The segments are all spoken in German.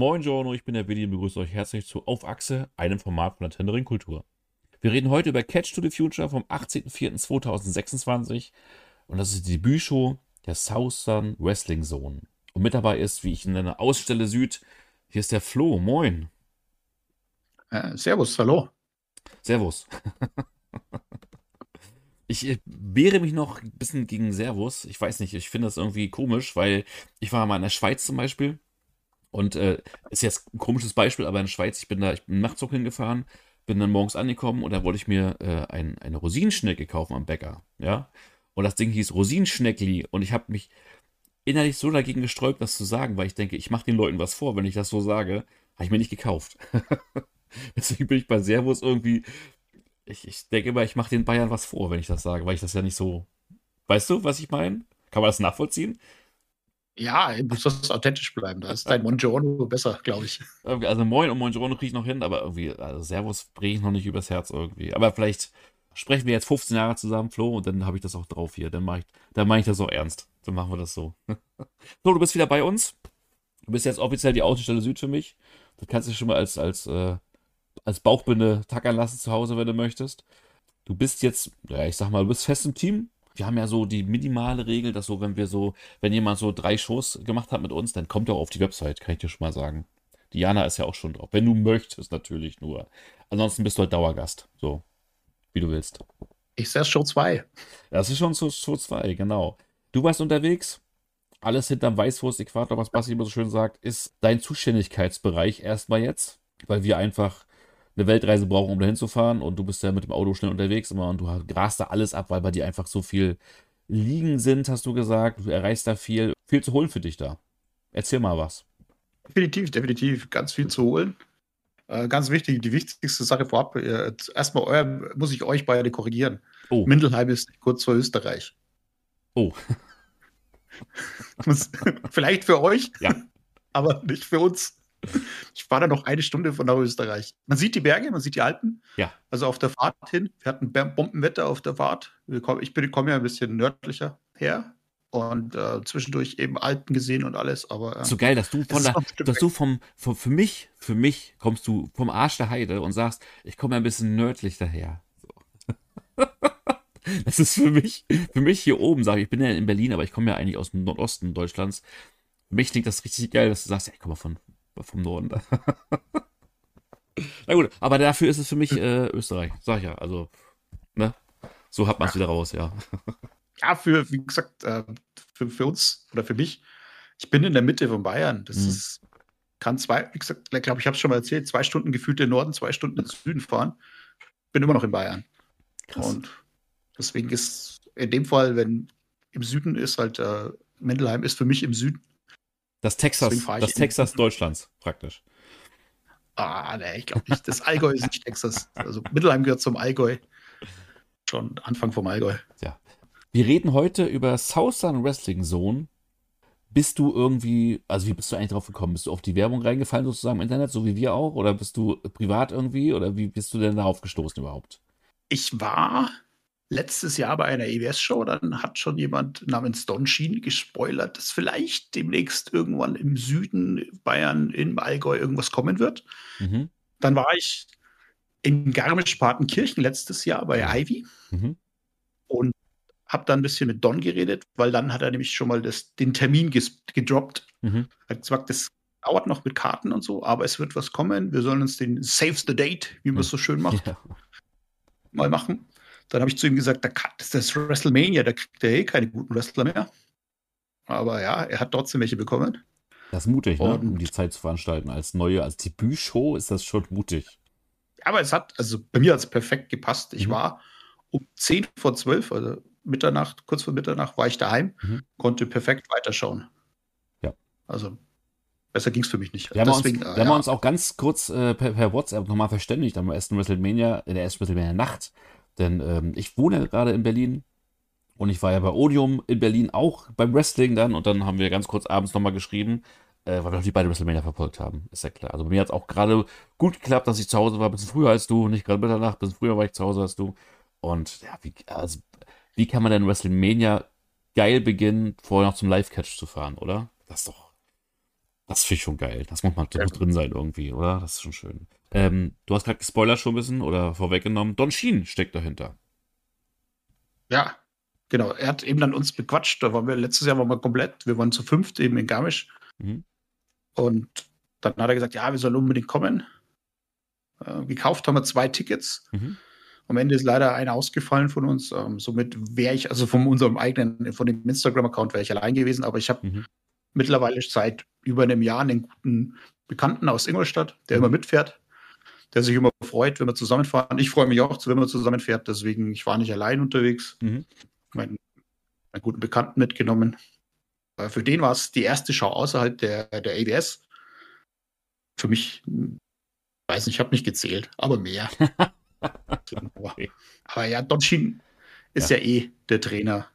Moin Giorno, ich bin der Willi und begrüße euch herzlich zu Auf Achse, einem Format von der Nintendo Ringkultur. Wir reden heute über Catch to the Future vom 18.04.2026 und das ist die Debütshow der Southern Wrestling Zone. Und mit dabei ist, wie ich ihn nenne, Ausstelle Süd. Hier ist der Flo, moin. Servus, hallo. Servus. Ich wehre mich noch ein bisschen gegen Servus. Ich weiß nicht, ich finde das irgendwie komisch, weil ich war mal in der Schweiz zum Beispiel. Und ist jetzt ein komisches Beispiel, aber in der Schweiz, ich bin nachts auch hingefahren, bin dann morgens angekommen und da wollte ich mir eine Rosinenschnecke kaufen am Bäcker. Ja. Und das Ding hieß Rosinenschneckli. Und ich habe mich innerlich so dagegen gesträubt, das zu sagen, weil ich denke, ich mache den Leuten was vor, wenn ich das so sage. Habe ich mir nicht gekauft. Deswegen bin ich bei Servus irgendwie. Ich denke immer, ich mache den Bayern was vor, wenn ich das sage, weil ich das ja nicht so. Weißt du, was ich meine? Kann man das nachvollziehen? Ja, du musst authentisch bleiben. Da ist dein Buongiorno besser, glaube ich. Also Moin und Moin kriege ich noch hin, aber irgendwie, also Servus bringe ich noch nicht übers Herz irgendwie. Aber vielleicht sprechen wir jetzt 15 Jahre zusammen, Flo, und dann habe ich das auch drauf hier. Dann mache ich das auch ernst. Dann machen wir das so. Flo, du bist wieder bei uns. Du bist jetzt offiziell die Außenstelle Süd für mich. Du kannst dich schon mal als Bauchbinde tackern lassen zu Hause, wenn du möchtest. Du bist jetzt, ja, ich sag mal, du bist fest im Team. Wir haben ja so die minimale Regel, dass so, wenn jemand so 3 Shows gemacht hat mit uns, dann kommt er auch auf die Website, kann ich dir schon mal sagen. Diana ist ja auch schon drauf. Wenn du möchtest, natürlich nur. Ansonsten bist du halt Dauergast. So, wie du willst. Ich sehe Show 2. Das ist schon zu Show 2, genau. Du warst unterwegs. Alles hinterm Weißwurst-Äquator, was Basti immer so schön sagt, ist dein Zuständigkeitsbereich erstmal jetzt, weil wir einfach eine Weltreise brauchen, um dahin zu fahren und du bist ja mit dem Auto schnell unterwegs immer und du grast da alles ab, weil bei dir einfach so viel Liegen sind, hast du gesagt. Du erreichst da viel zu holen für dich da. Erzähl mal was. Definitiv, definitiv. Ganz viel zu holen. Ganz wichtig, die wichtigste Sache vorab. Erstmal muss ich euch beide korrigieren. Oh, Mindelheim ist kurz vor Österreich. oh, Vielleicht für euch, ja, aber nicht für uns. Ich fahre da noch eine Stunde von nach Österreich. Man sieht die Berge, man sieht die Alpen. ja. Also auf der Fahrt hin. Wir hatten Bombenwetter auf der Fahrt. Komme ja ein bisschen nördlicher her. Und zwischendurch eben Alpen gesehen und alles. Aber So geil, es ist noch ein Stück dass weg. du für mich kommst du vom Arsch der Heide und sagst, ich komme ein bisschen nördlich daher. Das ist für mich hier oben, sage ich, ich bin ja in Berlin, aber ich komme ja eigentlich aus dem Nordosten Deutschlands. Für mich klingt das richtig geil, dass du sagst, ja, ich komme vom Norden. Na gut, aber dafür ist es für mich Österreich, sag ich ja. Also, ne? So hat man es wieder raus, ja. Ja, wie gesagt, für uns oder für mich, ich bin in der Mitte von Bayern. Hm, Kann wie gesagt, ich glaube, ich habe es schon mal erzählt, 2 Stunden gefühlt in den Norden, 2 Stunden ins Süden fahren. Bin immer noch in Bayern. krass. Und deswegen ist in dem Fall, wenn im Süden ist halt, Mendelheim ist für mich im Süden. Deswegen fahre Das ich in. Texas Deutschlands, praktisch. Nee, ich glaube nicht. Das Allgäu ist nicht Texas. Also Mittelheim gehört zum Allgäu. Schon Anfang vom Allgäu. Ja. Wir reden heute über Southern Wrestling Zone. Bist du irgendwie, also wie bist du eigentlich drauf gekommen? Bist du auf die Werbung reingefallen sozusagen im Internet, so wie wir auch? Oder bist du privat irgendwie? Oder wie bist du denn darauf gestoßen überhaupt? Ich war letztes Jahr bei einer EWS-Show, dann hat schon jemand namens Don Sheen gespoilert, dass vielleicht demnächst irgendwann im Süden Bayern, im Allgäu irgendwas kommen wird. Mhm. Dann war ich in Garmisch-Partenkirchen letztes Jahr bei Oh. Ivy Mhm. und habe dann ein bisschen mit Don geredet, weil dann hat er nämlich schon mal den Termin gedroppt. Mhm. Hat gesagt, das dauert noch mit Karten und so, aber es wird was kommen. Wir sollen uns den Save the Date, wie man es Mhm. so schön macht, Ja, mal machen. Dann habe ich zu ihm gesagt, das ist WrestleMania, da kriegt er keine guten Wrestler mehr. Aber ja, er hat trotzdem welche bekommen. das ist mutig, ne? Um die Und Zeit zu veranstalten. Als Debütshow ist das schon mutig. aber also bei mir hat es perfekt gepasst. Ich Mhm. war um 10 vor 12, also Mitternacht, kurz vor Mitternacht, war ich daheim, Mhm. konnte perfekt weiterschauen. Ja. Also besser ging es für mich nicht. Wir Deswegen, haben ja, uns auch ganz kurz per WhatsApp nochmal verständigt in der ersten WrestleMania-Nacht. Denn ich wohne ja gerade in Berlin und ich war ja bei Odium in Berlin auch beim Wrestling dann und dann haben wir ganz kurz abends nochmal geschrieben, weil wir auch die beide WrestleMania verfolgt haben. Ist ja klar. Also bei mir hat es auch gerade gut geklappt, dass ich zu Hause war, ein bisschen früher als du, nicht gerade Mitternacht, ein bisschen früher war ich zu Hause als du. Und ja, wie kann man denn WrestleMania geil beginnen, vorher noch zum Live-Catch zu fahren, oder? Das ist doch. Das finde ich schon geil. Das Ja, muss drin sein irgendwie, oder? Das ist schon schön. Du hast gerade gespoilert schon ein bisschen oder vorweggenommen. Don Sheen steckt dahinter. ja, genau. Er hat eben dann uns bequatscht. Letztes Jahr waren wir komplett. Wir waren zu fünft eben in Garmisch. Mhm. Und dann hat er gesagt, ja, wir sollen unbedingt kommen. Gekauft haben wir 2 Tickets. Mhm. Am Ende ist leider einer ausgefallen von uns. Somit wäre ich, also von unserem eigenen, von dem Instagram-Account wäre ich allein gewesen. Aber ich habe Mhm. mittlerweile seit über einem Jahr einen guten Bekannten aus Ingolstadt, der immer Mhm. mitfährt, der sich immer freut, wenn wir zusammenfahren. Ich freue mich auch, wenn man zusammenfährt. Deswegen, ich war nicht allein unterwegs. Mhm. Meinen, meinen guten Bekannten mitgenommen. Für den war es die erste Show außerhalb der AWS. Für mich, weiß nicht, ich habe nicht gezählt, aber mehr. Okay. Aber ja, Don Sheen ist Ja. ja eh der Trainer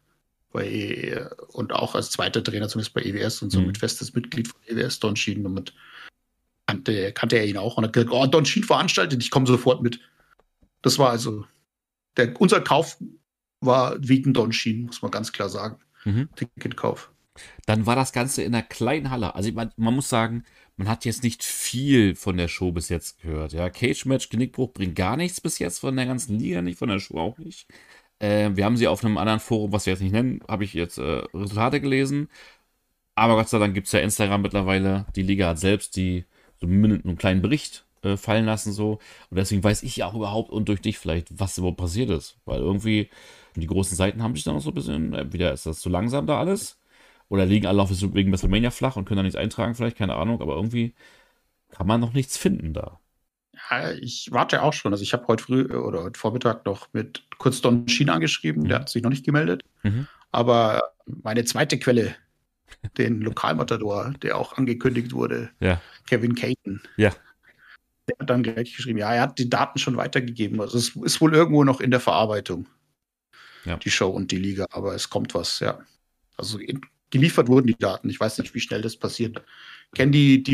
und auch als zweiter Trainer, zumindest bei EWS und somit Mhm. festes Mitglied von EWS, Don Sheen. Und mit kannte er ihn auch und hat gesagt, oh, Don Sheen veranstaltet, ich komme sofort mit. Das war also, unser Kauf war wegen Don Sheen, muss man ganz klar sagen. Mhm. Ticketkauf. Dann war das Ganze in einer kleinen Halle. Also man muss sagen, man hat jetzt nicht viel von der Show bis jetzt gehört. Ja, Cage Match, Genickbruch bringt gar nichts bis jetzt von der ganzen Liga nicht, von der Show auch nicht. Wir haben sie auf einem anderen Forum, was wir jetzt nicht nennen, habe ich jetzt Resultate gelesen. Aber Gott sei Dank gibt es ja Instagram mittlerweile. Die Liga hat selbst so einen kleinen Bericht fallen lassen so. Und deswegen weiß ich ja auch überhaupt und durch dich vielleicht, was überhaupt passiert ist. Weil irgendwie die großen Seiten haben sich dann noch so ein bisschen, entweder ist das zu langsam da alles oder liegen alle auf wegen WrestleMania flach und können da nichts eintragen, vielleicht, keine Ahnung, aber irgendwie kann man noch nichts finden da. Ja, ich warte auch schon. Also ich habe heute früh oder heute Vormittag noch mit kurz Don Sheen angeschrieben, der Mhm. hat sich noch nicht gemeldet. Mhm. Aber meine zweite Quelle, den Lokalmatador, der auch angekündigt wurde, Ja, Kevin Caton, ja. der hat dann gleich geschrieben, ja, er hat die Daten schon weitergegeben. Also es ist wohl irgendwo noch in der Verarbeitung, Ja. die Show und die Liga, aber es kommt was, ja. Also geliefert wurden die Daten. Ich weiß nicht, wie schnell das passiert. Kenne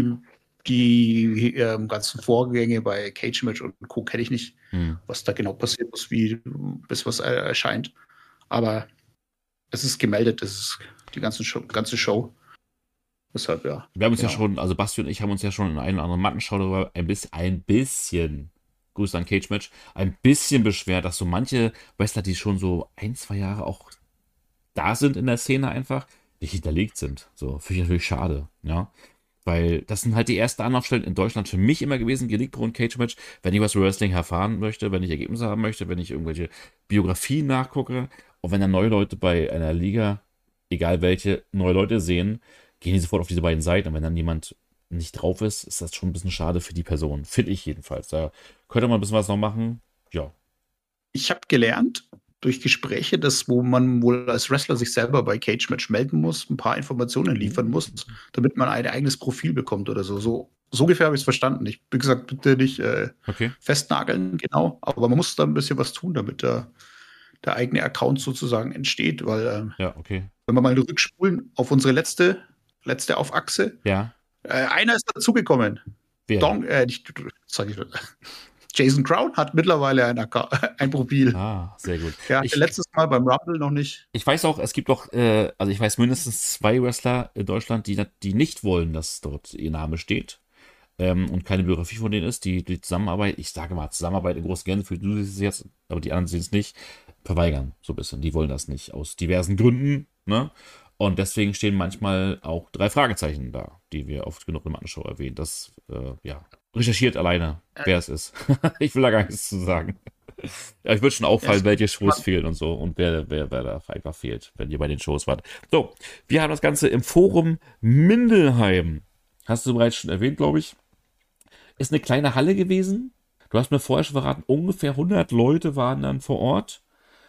die ganzen Vorgänge bei Cage Match und Co. kenne ich nicht, Mhm. was da genau passiert ist, bis was erscheint. Aber es ist gemeldet, es ist die ganze Show. Deshalb, ja, Wir haben uns ja genau. schon, also Basti und ich haben uns ja schon in einer oder anderen Mattenschau darüber ein bisschen, Grüße an Cage Match, ein bisschen beschwert, dass so manche Wrestler, die schon so 1, 2 Jahre auch da sind in der Szene einfach, nicht hinterlegt sind. So, finde ich natürlich schade, ja. Weil das sind halt die ersten Anlaufstellen in Deutschland für mich immer gewesen, Genick Pro und Cage Match, wenn ich was über Wrestling erfahren möchte, wenn ich Ergebnisse haben möchte, wenn ich irgendwelche Biografien nachgucke und wenn dann neue Leute bei einer Liga, egal welche, neue Leute sehen, gehen die sofort auf diese beiden Seiten und wenn dann jemand nicht drauf ist, ist das schon ein bisschen schade für die Person, finde ich jedenfalls. Da könnte man ein bisschen was noch machen, ja. Ich habe gelernt durch Gespräche, dass wo man wohl als Wrestler sich selber bei Cage Match melden muss, ein paar Informationen liefern muss, damit man ein eigenes Profil bekommt oder so. So ungefähr habe ich es verstanden. Wie gesagt, bitte nicht Okay, festnageln, genau, aber man muss da ein bisschen was tun, damit der eigene Account sozusagen entsteht, weil ja, okay. wenn wir mal rückspulen auf unsere letzte auf Achse, Ja, einer ist dazugekommen. wer? Nicht, sag ich, Jason Crown hat mittlerweile ein Profil. Ah, sehr gut. Der hatte letztes Mal beim Rumble noch nicht. Ich weiß auch, es gibt auch, also ich weiß mindestens 2 Wrestler in Deutschland, die nicht wollen, dass dort ihr Name steht und keine Biografie von denen ist, die Zusammenarbeit, ich sage mal, Zusammenarbeit in großen Gänsen, für du siehst es jetzt, aber die anderen sehen es nicht, verweigern so ein bisschen. Die wollen das nicht, aus diversen Gründen, ne? Und deswegen stehen manchmal auch 3 Fragezeichen da, die wir oft genug im Anshow erwähnen. Das, ja, recherchiert alleine, wer es ist. Ich will da gar nichts zu sagen. Ja, ich würde schon Ja, es auffallen, gibt welche Shows fehlen und so und wer da einfach fehlt, wenn ihr bei den Shows wart. So, wir haben das Ganze im Forum Mindelheim. Hast du bereits schon erwähnt, glaube ich. Ist eine kleine Halle gewesen. Du hast mir vorher schon verraten, ungefähr 100 Leute waren dann vor Ort.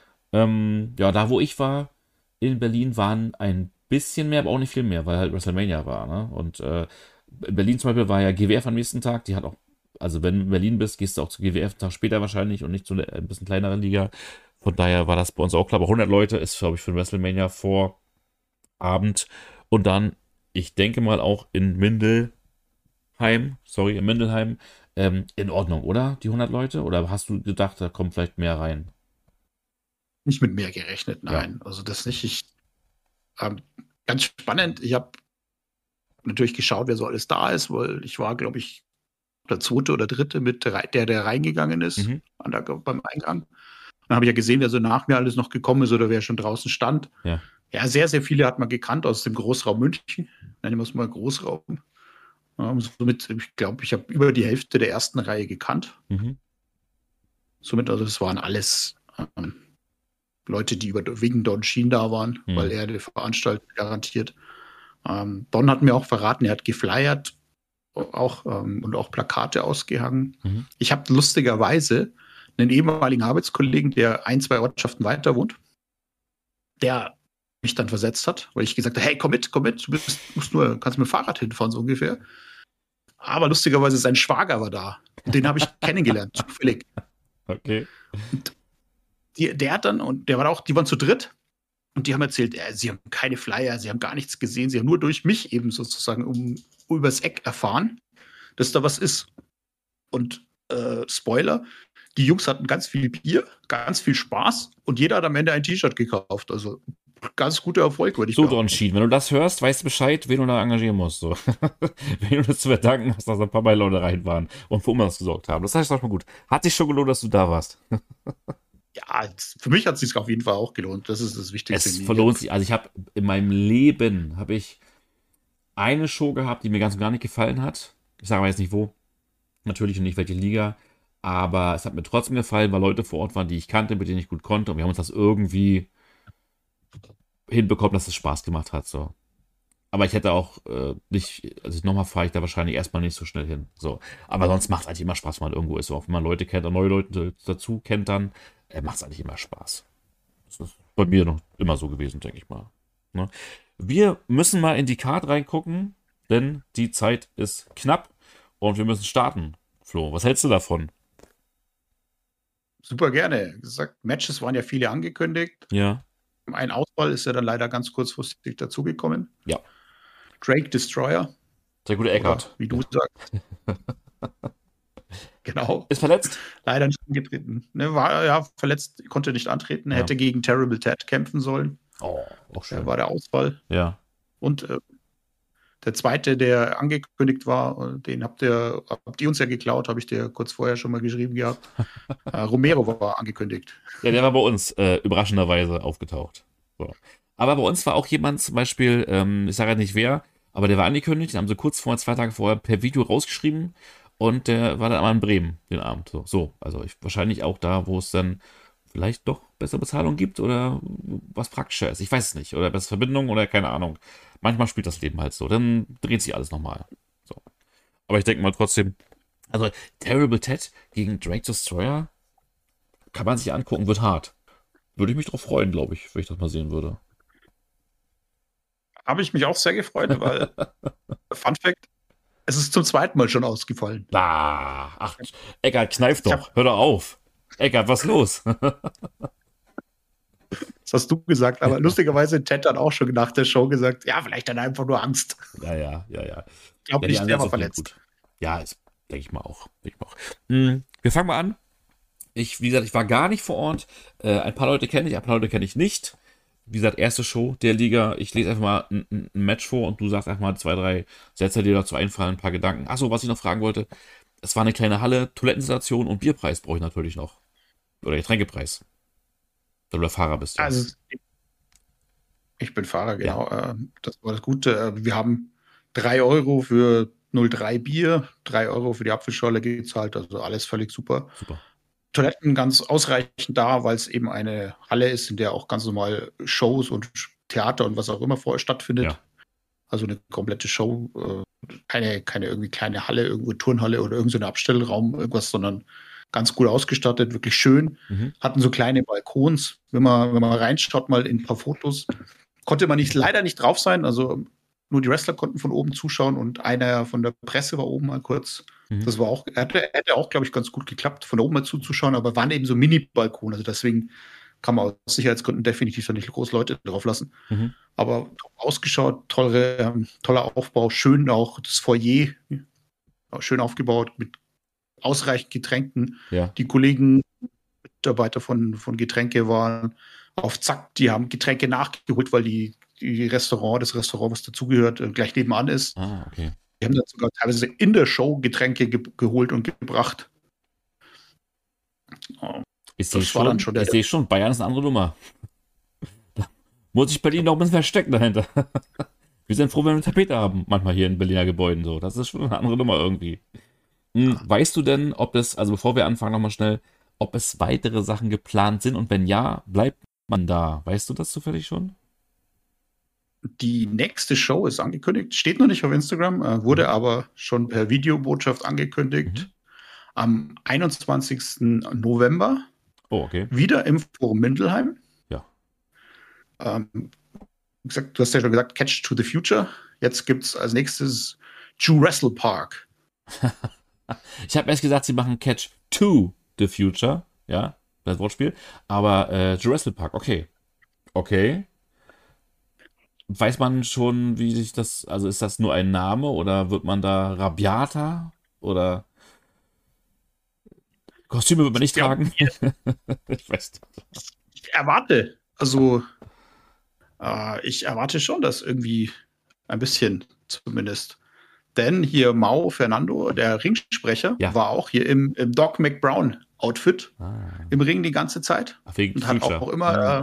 Ja, da wo ich war, in Berlin waren ein bisschen mehr, aber auch nicht viel mehr, weil halt WrestleMania war. Ne? Und in Berlin zum Beispiel war ja GWF am nächsten Tag. Die hat auch, also wenn du in Berlin bist, gehst du auch zu GWF einen Tag später wahrscheinlich und nicht zu einer ein bisschen kleineren Liga. Von daher war das bei uns auch klar. Aber 100 Leute ist, glaube ich, für ein WrestleMania Vorabend. Und dann, ich denke mal auch in Mindelheim, in Ordnung, oder? Die 100 Leute? Oder hast du gedacht, da kommt vielleicht mehr rein? nicht mit mehr gerechnet, Ja. nein. Also das nicht. Ähm, ganz spannend. Ich habe natürlich geschaut, wer so alles da ist, weil ich war, glaube ich, der zweite oder dritte mit der reingegangen ist Mhm. beim Eingang. Dann habe ich ja gesehen, wer so nach mir alles noch gekommen ist oder wer schon draußen stand. Ja. Ja, sehr, sehr viele hat man gekannt aus dem Großraum München. Nennen wir es mal Großraum. Somit, ich glaube, ich habe über die Hälfte der ersten Reihe gekannt. Mhm. Somit, also das waren alles Leute, die wegen Don Sheen da waren, weil Mhm. er die Veranstaltung garantiert. Don hat mir auch verraten, er hat geflyert auch, und auch Plakate ausgehangen. Mhm. Ich habe lustigerweise einen ehemaligen Arbeitskollegen, der ein, zwei Ortschaften weiter wohnt, der mich dann versetzt hat, weil ich gesagt habe, hey, komm mit, kannst mit dem Fahrrad hinfahren, so ungefähr. Aber lustigerweise sein Schwager war da. Und den habe ich kennengelernt, zufällig. Okay. Und der hat dann, und der war auch, die waren zu dritt, und die haben erzählt, sie haben keine Flyer, sie haben gar nichts gesehen, sie haben nur durch mich eben sozusagen übers Eck erfahren, dass da was ist. Und Spoiler, die Jungs hatten ganz viel Bier, ganz viel Spaß und jeder hat am Ende ein T-Shirt gekauft. Also ganz guter Erfolg, würde ich So, Don behaupten. Sheet, wenn du das hörst, weißt du Bescheid, wen du da engagieren musst. So. Wen du das zu verdanken hast, dass ein paar Leute rein waren und für Umsatz gesorgt haben. Das heißt doch mal gut. Hat sich schon gelohnt, dass du da warst. Ja, für mich hat es sich auf jeden Fall auch gelohnt. Das ist das Wichtigste Es in verlohnt Events. sich. Also ich habe in meinem Leben habe ich eine Show gehabt, die mir ganz und gar nicht gefallen hat. Ich sage aber jetzt nicht wo. Natürlich nicht welche Liga. Aber es hat mir trotzdem gefallen, weil Leute vor Ort waren, die ich kannte, mit denen ich gut konnte. Und wir haben uns das irgendwie hinbekommen, dass es Spaß gemacht hat. So. Aber ich hätte auch nicht, also nochmal fahre ich da wahrscheinlich erstmal nicht so schnell hin. So. Aber sonst macht es eigentlich immer Spaß, wenn man irgendwo ist. So. Auch wenn man Leute kennt und neue Leute dazu kennt, dann macht es eigentlich immer Spaß. Das ist bei mir noch immer so gewesen, denke ich mal. Ne? Wir müssen mal in die Card reingucken, denn die Zeit ist knapp und wir müssen starten. Flo, was hältst du davon? Super gerne. Wie gesagt, Matches waren ja viele angekündigt. Ja, Ein Ausfall ist ja dann leider ganz kurzfristig dazugekommen. ja. Drake Destroyer Der gute oder Eckart. wie du sagst, genau. Ist verletzt? Leider nicht angetreten. Ne, war ja verletzt, konnte nicht antreten, Ja. hätte gegen Terrible Ted kämpfen sollen. Oh, auch schön. War der Ausfall. Ja. Und der zweite, der angekündigt war, den habt ihr uns ja geklaut, habe ich dir kurz vorher schon mal geschrieben gehabt. Romero war angekündigt. Ja, der war bei uns überraschenderweise aufgetaucht. So. Aber bei uns war auch jemand zum Beispiel, ich sage ja nicht wer, aber der war angekündigt, den haben sie kurz vorher, 2 Tage vorher per Video rausgeschrieben und der war dann einmal in Bremen den Abend. So, also wahrscheinlich auch da, wo es dann vielleicht doch bessere Bezahlung gibt oder was praktischer ist. Ich weiß es nicht. Oder bessere Verbindung oder keine Ahnung. Manchmal spielt das Leben halt so. Dann dreht sich alles nochmal. So. Aber ich denke mal trotzdem, also Terrible Ted gegen Drake Destroyer kann man sich angucken, wird hart. Würde ich mich drauf freuen, glaube ich, wenn ich das mal sehen würde. Habe ich mich auch sehr gefreut, weil, Fun Fact, es ist zum zweiten Mal schon ausgefallen. Ach, Eckart, kneif Ich hab, doch. Hör doch auf. Eckart, was ist los? Das hast du gesagt, aber lustigerweise hat Ted dann auch schon nach der Show gesagt, ja, vielleicht hat er einfach nur Angst. Ja. Ich glaube Ja, die nicht, der war Ansätze sind verletzt. gut. Ja, denke ich mal auch. Denk ich mal auch. Wir fangen mal an. Wie gesagt, ich war gar nicht vor Ort. Ein paar Leute kenne ich, ein paar Leute kenne ich nicht. Wie gesagt, erste Show der Liga. Ich lese einfach mal ein Match vor und du sagst einfach mal 2, 3 Sätze, die dir dazu einfallen, ein paar Gedanken. Achso, was ich noch fragen wollte. Es war eine kleine Halle, Toilettenstation und Bierpreis brauche ich natürlich noch. Oder Getränkepreis. Wenn du der Fahrer bist, ja. Also, ich bin Fahrer, Ja, genau. Das war das Gute. Wir haben 3 € für 0,3 Bier, 3 € für die Apfelschorle gezahlt, also alles völlig super. super. Toiletten ganz ausreichend da, weil es eben eine Halle ist, in der auch ganz normal Shows und Theater und was auch immer vorher Ja, stattfindet. Also eine komplette Show, keine irgendwie kleine Halle, irgendwo Turnhalle oder irgend so ein Abstellraum, irgendwas, sondern ganz gut ausgestattet, wirklich schön. mhm. Hatten so kleine Balkons. Wenn man reinschaut, mal in ein paar Fotos, konnte man leider nicht drauf sein. Also nur die Wrestler konnten von oben zuschauen und einer von der Presse war oben mal kurz. Mhm. Das war auch, hätte auch, glaube ich, ganz gut geklappt, von oben mal zuzuschauen, aber waren eben so Mini-Balkone. Also deswegen kann man aus Sicherheitsgründen definitiv da nicht groß Leute drauf lassen. Mhm. Aber top ausgeschaut, toller Aufbau, schön auch das Foyer, schön aufgebaut mit ausreichend Getränken. Ja, Die Kollegen, Mitarbeiter von Getränke waren auf Zack, die haben Getränke nachgeholt, weil die das Restaurant, was dazugehört, gleich nebenan ist. Ah, okay. Die haben dann sogar teilweise in der Show Getränke geholt und gebracht. Oh, das war dann schon der. Ich sehe schon, Bayern ist eine andere Nummer. Da muss ich Berlin noch ein bisschen verstecken dahinter. Wir sind froh, wenn wir eine Tapete haben, manchmal hier in Berliner Gebäuden so. Das ist schon eine andere Nummer irgendwie. Weißt du denn, ob es, also bevor wir anfangen, nochmal schnell, ob es weitere Sachen geplant sind und wenn ja, bleibt man da? Weißt du das zufällig schon? Die nächste Show ist angekündigt, steht noch nicht auf Instagram, wurde aber schon per Videobotschaft angekündigt. Am 21. November. Oh, okay. Wieder im Forum Mindelheim. Ja. Wie gesagt, du hast ja schon gesagt, Catch to the Future. Jetzt gibt es als nächstes Jurassic Park. Ich habe erst gesagt, sie machen Catch to the Future. Ja, das Wortspiel. Aber Jurassic Park, okay. Okay. Weiß man schon, wie sich das, also ist das nur ein Name oder wird man da rabiater oder Kostüme wird man nicht tragen? Ich weiß nicht. Ich erwarte schon, dass irgendwie ein bisschen zumindest. Denn hier Mao Fernando, der Ringsprecher, war auch hier im Doc McBrown-Outfit im Ring die ganze Zeit. Und hat auch immer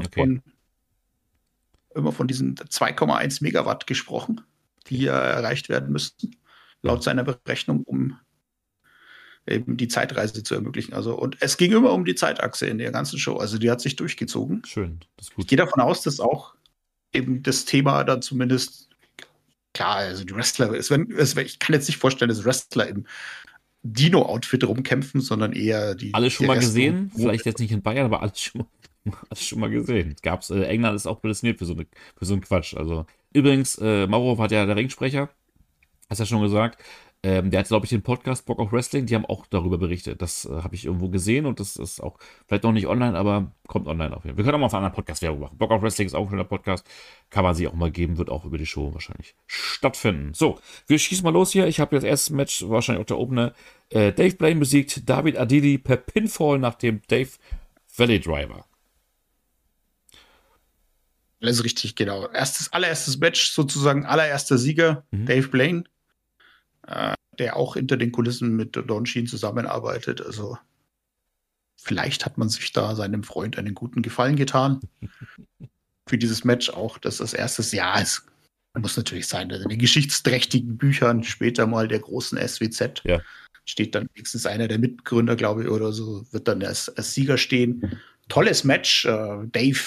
von diesen 2,1 Megawatt gesprochen, die hier erreicht werden müssten, laut seiner Berechnung, um eben die Zeitreise zu ermöglichen. Also, und es ging immer um die Zeitachse in der ganzen Show. Also die hat sich durchgezogen. Schön, das ist gut. Ich gehe davon aus, dass auch eben das Thema dann zumindest, klar, also die Wrestler, ich kann jetzt nicht vorstellen, dass Wrestler im Dino-Outfit rumkämpfen, sondern eher die. Alles schon mal gesehen, vielleicht jetzt nicht in Bayern, aber alles schon mal gesehen. England ist auch prädestiniert für so einen Quatsch. Also, übrigens, Mauro war ja der Ringsprecher, hast ja schon gesagt. Der hat, glaube ich, den Podcast Bock auf Wrestling, die haben auch darüber berichtet. Das habe ich irgendwo gesehen und das ist auch vielleicht noch nicht online, aber kommt online auf jeden Fall. Wir können auch mal auf einen anderen Podcast Werbung machen. Bock auf Wrestling ist auch ein schöner Podcast. Kann man sich auch mal geben, wird auch über die Show wahrscheinlich stattfinden. So, wir schießen mal los hier. Ich habe das erste Match, wahrscheinlich auch der Opener. Dave Blaine besiegt David Adili per Pinfall nach dem Dave Valley Driver. Alles richtig, genau. Allererstes Match, sozusagen allererster Sieger, Dave Blaine, der auch hinter den Kulissen mit Don Sheen zusammenarbeitet. Also vielleicht hat man sich da seinem Freund einen guten Gefallen getan. Für dieses Match auch, dass das erstes Jahr ist. Muss natürlich sein, dass in den geschichtsträchtigen Büchern später mal der großen SWZ steht dann wenigstens einer der Mitgründer, glaube ich, oder so, wird dann als Sieger stehen. Tolles Match. Dave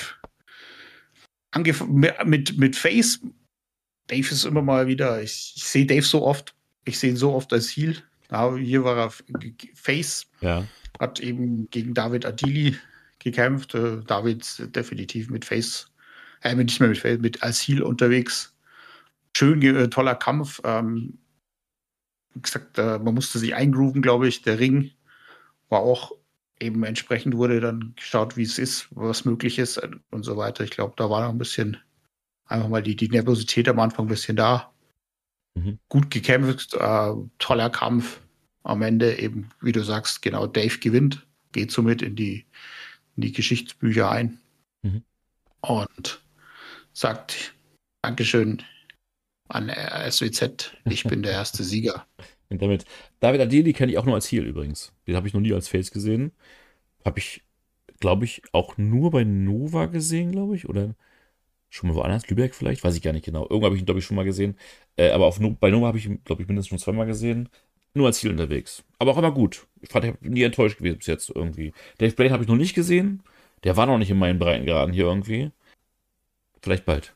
mit Face. Dave ist immer mal wieder, ich sehe Dave so oft, ich sehe ihn so oft als Heel. Hier war er Face, hat eben gegen David Adili gekämpft. David definitiv mit Face, nicht mehr mit Face, als Heel unterwegs. Schön, toller Kampf. Wie gesagt, man musste sich eingrooven, glaube ich. Der Ring war auch eben entsprechend, wurde dann geschaut, wie es ist, was möglich ist und so weiter. Ich glaube, da war noch ein bisschen einfach mal die Nervosität am Anfang ein bisschen da. Gut gekämpft, toller Kampf. Am Ende eben, wie du sagst, genau, Dave gewinnt, geht somit in die Geschichtsbücher ein und sagt Dankeschön an SWZ, ich bin der erste Sieger. Und damit, David Adili kenne ich auch nur als Heel übrigens. Den habe ich noch nie als Face gesehen. Habe ich, glaube ich, auch nur bei Nova gesehen, glaube ich, oder schon mal woanders, Lübeck vielleicht, weiß ich gar nicht genau. Irgendwo habe ich ihn, glaube ich, schon mal gesehen. Aber bei Nova habe ich ihn, glaube ich, mindestens schon zweimal gesehen. Nur als Heel unterwegs. Aber auch immer gut. Ich fand, ich bin nie enttäuscht gewesen bis jetzt irgendwie. Dave Blaine habe ich noch nicht gesehen. Der war noch nicht in meinen Breitengraden hier irgendwie. Vielleicht bald.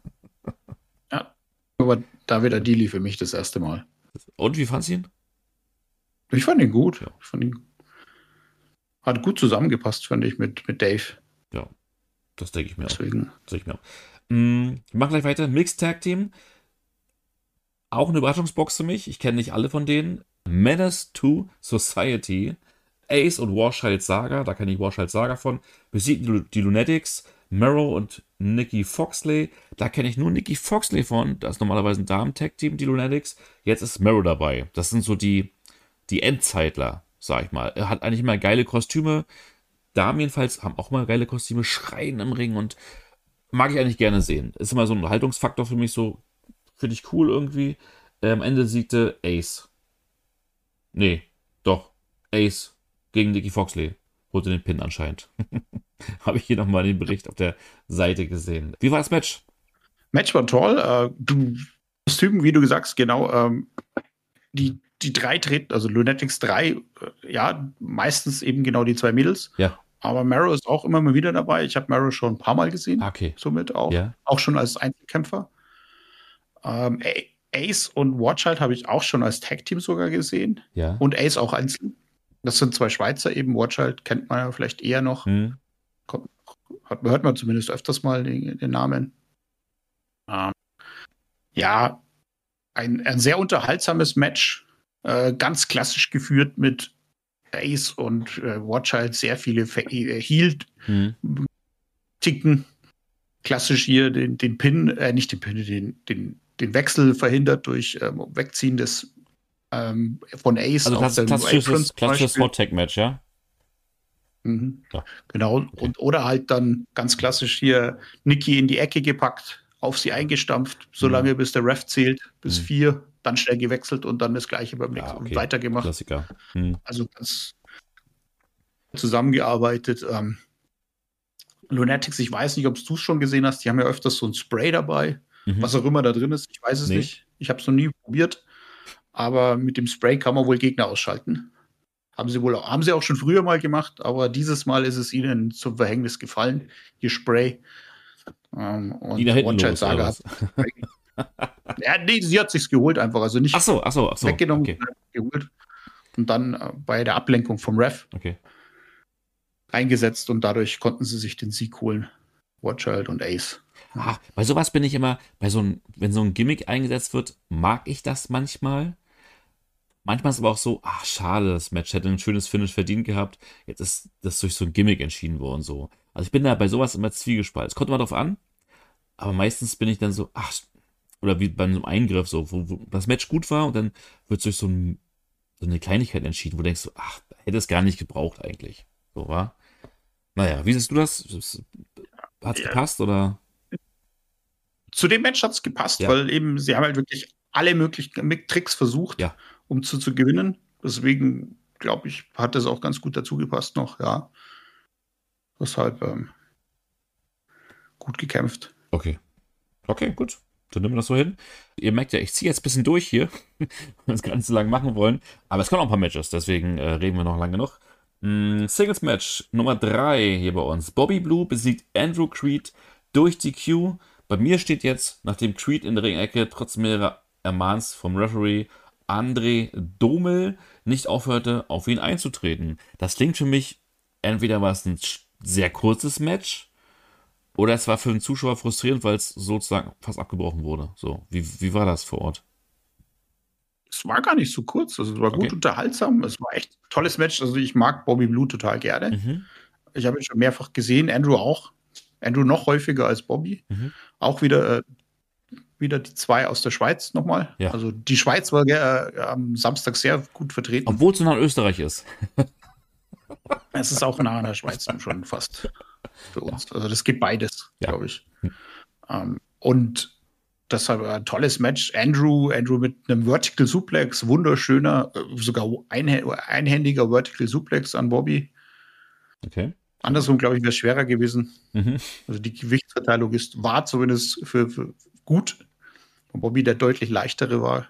Ja, aber David Adili für mich das erste Mal. Und wie fandst du ihn? Ich fand ihn gut. Ja. Ich fand ihn hat gut zusammengepasst, fand ich, mit Dave. Ja, das denke ich mir Deswegen. auch. Das denke ich mir auch. Wir machen gleich weiter. Mixed Tag Team. Auch eine Überraschungsbox für mich. Ich kenne nicht alle von denen. Menace to Society. Ace und Warchild Saga. Da kenne ich Warchild Saga von. Besiegen die Lunatics. Mero und Nikki Foxley. Da kenne ich nur Nikki Foxley von. Das ist normalerweise ein Damen-Tag-Team, die Lunatics. Jetzt ist Mero dabei. Das sind so die Endzeitler, sag ich mal. Er hat eigentlich immer geile Kostüme. Damen jedenfalls haben auch mal geile Kostüme. Schreien im Ring und mag ich eigentlich gerne sehen. Ist immer so ein Haltungsfaktor für mich, so finde ich cool irgendwie. Am Ende siegte Ace. Nee, doch. Ace gegen Nicky Foxley. Holte den Pin anscheinend. Habe ich hier nochmal den Bericht auf der Seite gesehen. Wie war das Match? Match war toll. Du Kostümen, wie du gesagt, genau. Die drei treten, also Lunatics 3, ja, meistens eben genau die zwei Mädels. Ja. Aber Maro ist auch immer mal wieder dabei. Ich habe Maro schon ein paar Mal gesehen. Okay. Somit auch. Ja. Auch schon als Einzelkämpfer. Ace und Watchild habe ich auch schon als Tag-Team sogar gesehen. Ja. Und Ace auch einzeln. Das sind zwei Schweizer eben. Watchild kennt man ja vielleicht eher noch. Hört man zumindest öfters mal den Namen. Ja, ein sehr unterhaltsames Match. Ganz klassisch geführt mit Ace und Watchild. Sehr viele Heal-Ticken. Klassisch hier den Pin, nicht den Pin, den Wechsel verhindert durch Wegziehen des von Ace. Also klassisches Hot-Tag-Match, ja? Mhm. Ja. Genau. Okay. Oder halt dann ganz klassisch hier Nikki in die Ecke gepackt, auf sie eingestampft, solange bis der Ref zählt, bis 4, dann schnell gewechselt und dann das Gleiche beim nächsten und weitergemacht. Klassiker. Also ganz zusammengearbeitet. Lunatics, ich weiß nicht, ob du es schon gesehen hast, die haben ja öfters so ein Spray dabei, was auch immer da drin ist, ich weiß es nicht. Ich habe es noch nie probiert, aber mit dem Spray kann man wohl Gegner ausschalten. Haben sie auch schon früher mal gemacht, aber dieses Mal ist es ihnen zum Verhängnis gefallen, ihr Spray. Und Watchild Saga hat ja, nee, sie hat sich's geholt einfach, also nicht ach so. weggenommen, geholt und dann bei der Ablenkung vom Ref eingesetzt und dadurch konnten sie sich den Sieg holen. Watchild und Ace. Bei sowas bin ich immer, wenn so ein Gimmick eingesetzt wird, mag ich das manchmal. Manchmal ist es aber auch so, schade, das Match hätte ein schönes Finish verdient gehabt. Jetzt ist das durch so ein Gimmick entschieden worden. So. Also ich bin da bei sowas immer zwiegespalten. Es kommt immer drauf an, aber meistens bin ich dann so, oder wie bei einem Eingriff, so, wo das Match gut war und dann wird durch so eine Kleinigkeit entschieden, wo du denkst, hätte es gar nicht gebraucht eigentlich. So, war. Naja, wie siehst du das? Hat's gepasst, oder? Zu dem Match hat es gepasst, weil eben sie haben halt wirklich alle möglichen Tricks versucht, um zu gewinnen. Deswegen, glaube ich, hat das auch ganz gut dazu gepasst noch, ja. Deshalb gut gekämpft. Okay, gut. Dann nehmen wir das so hin. Ihr merkt ja, ich ziehe jetzt ein bisschen durch hier, weil wir das gar nicht so lange machen wollen. Aber es kommen auch ein paar Matches, deswegen reden wir noch lange genug. Singles Match Nummer 3 hier bei uns. Bobby Blue besiegt Andrew Creed durch DQ. Bei mir steht jetzt, nachdem Creed in der Ringecke trotz mehrerer Ermahns vom Referee André Domel nicht aufhörte, auf ihn einzutreten. Das klingt für mich, entweder war es ein sehr kurzes Match oder es war für den Zuschauer frustrierend, weil es sozusagen fast abgebrochen wurde. So, wie war das vor Ort? Es war gar nicht so kurz, also es war gut unterhaltsam, es war echt ein tolles Match, also ich mag Bobby Blue total gerne. Ich habe ihn schon mehrfach gesehen, Andrew auch. Andrew noch häufiger als Bobby. Auch wieder die zwei aus der Schweiz nochmal. Ja. Also die Schweiz war am Samstag sehr gut vertreten. Obwohl es nah in Österreich ist. Es ist auch nah an der Schweiz schon fast für uns. Also das geht beides, glaube ich. Und deshalb ein tolles Match. Andrew mit einem Vertical Suplex, wunderschöner, sogar einhändiger Vertical Suplex an Bobby. Okay. Andersrum, glaube ich, wäre es schwerer gewesen. Also die Gewichtsverteilung war zumindest für gut. Und Bobby der deutlich leichtere war.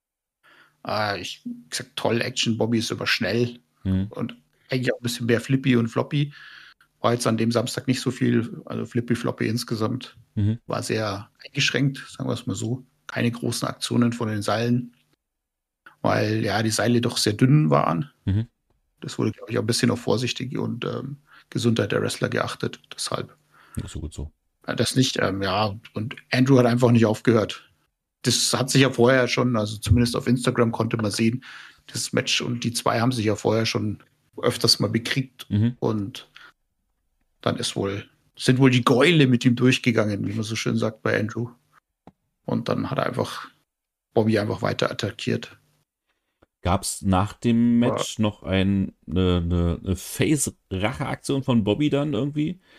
Ich gesagt, toll Action. Bobby ist aber schnell und eigentlich auch ein bisschen mehr flippy und floppy. War jetzt an dem Samstag nicht so viel, also flippy-floppy insgesamt. War sehr eingeschränkt, sagen wir es mal so. Keine großen Aktionen von den Seilen, weil die Seile doch sehr dünn waren. Das wurde, glaube ich, auch ein bisschen auf vorsichtige und Gesundheit der Wrestler geachtet. Deshalb. So gut so. Das nicht, und Andrew hat einfach nicht aufgehört. Das hat sich ja vorher schon, also zumindest auf Instagram konnte man sehen, das Match und die zwei haben sich ja vorher schon öfters mal bekriegt und dann sind wohl die Gäule mit ihm durchgegangen, wie man so schön sagt bei Andrew. Und dann hat Bobby einfach weiter attackiert. Gab es nach dem Match noch eine Face-Rache-Aktion von Bobby dann irgendwie?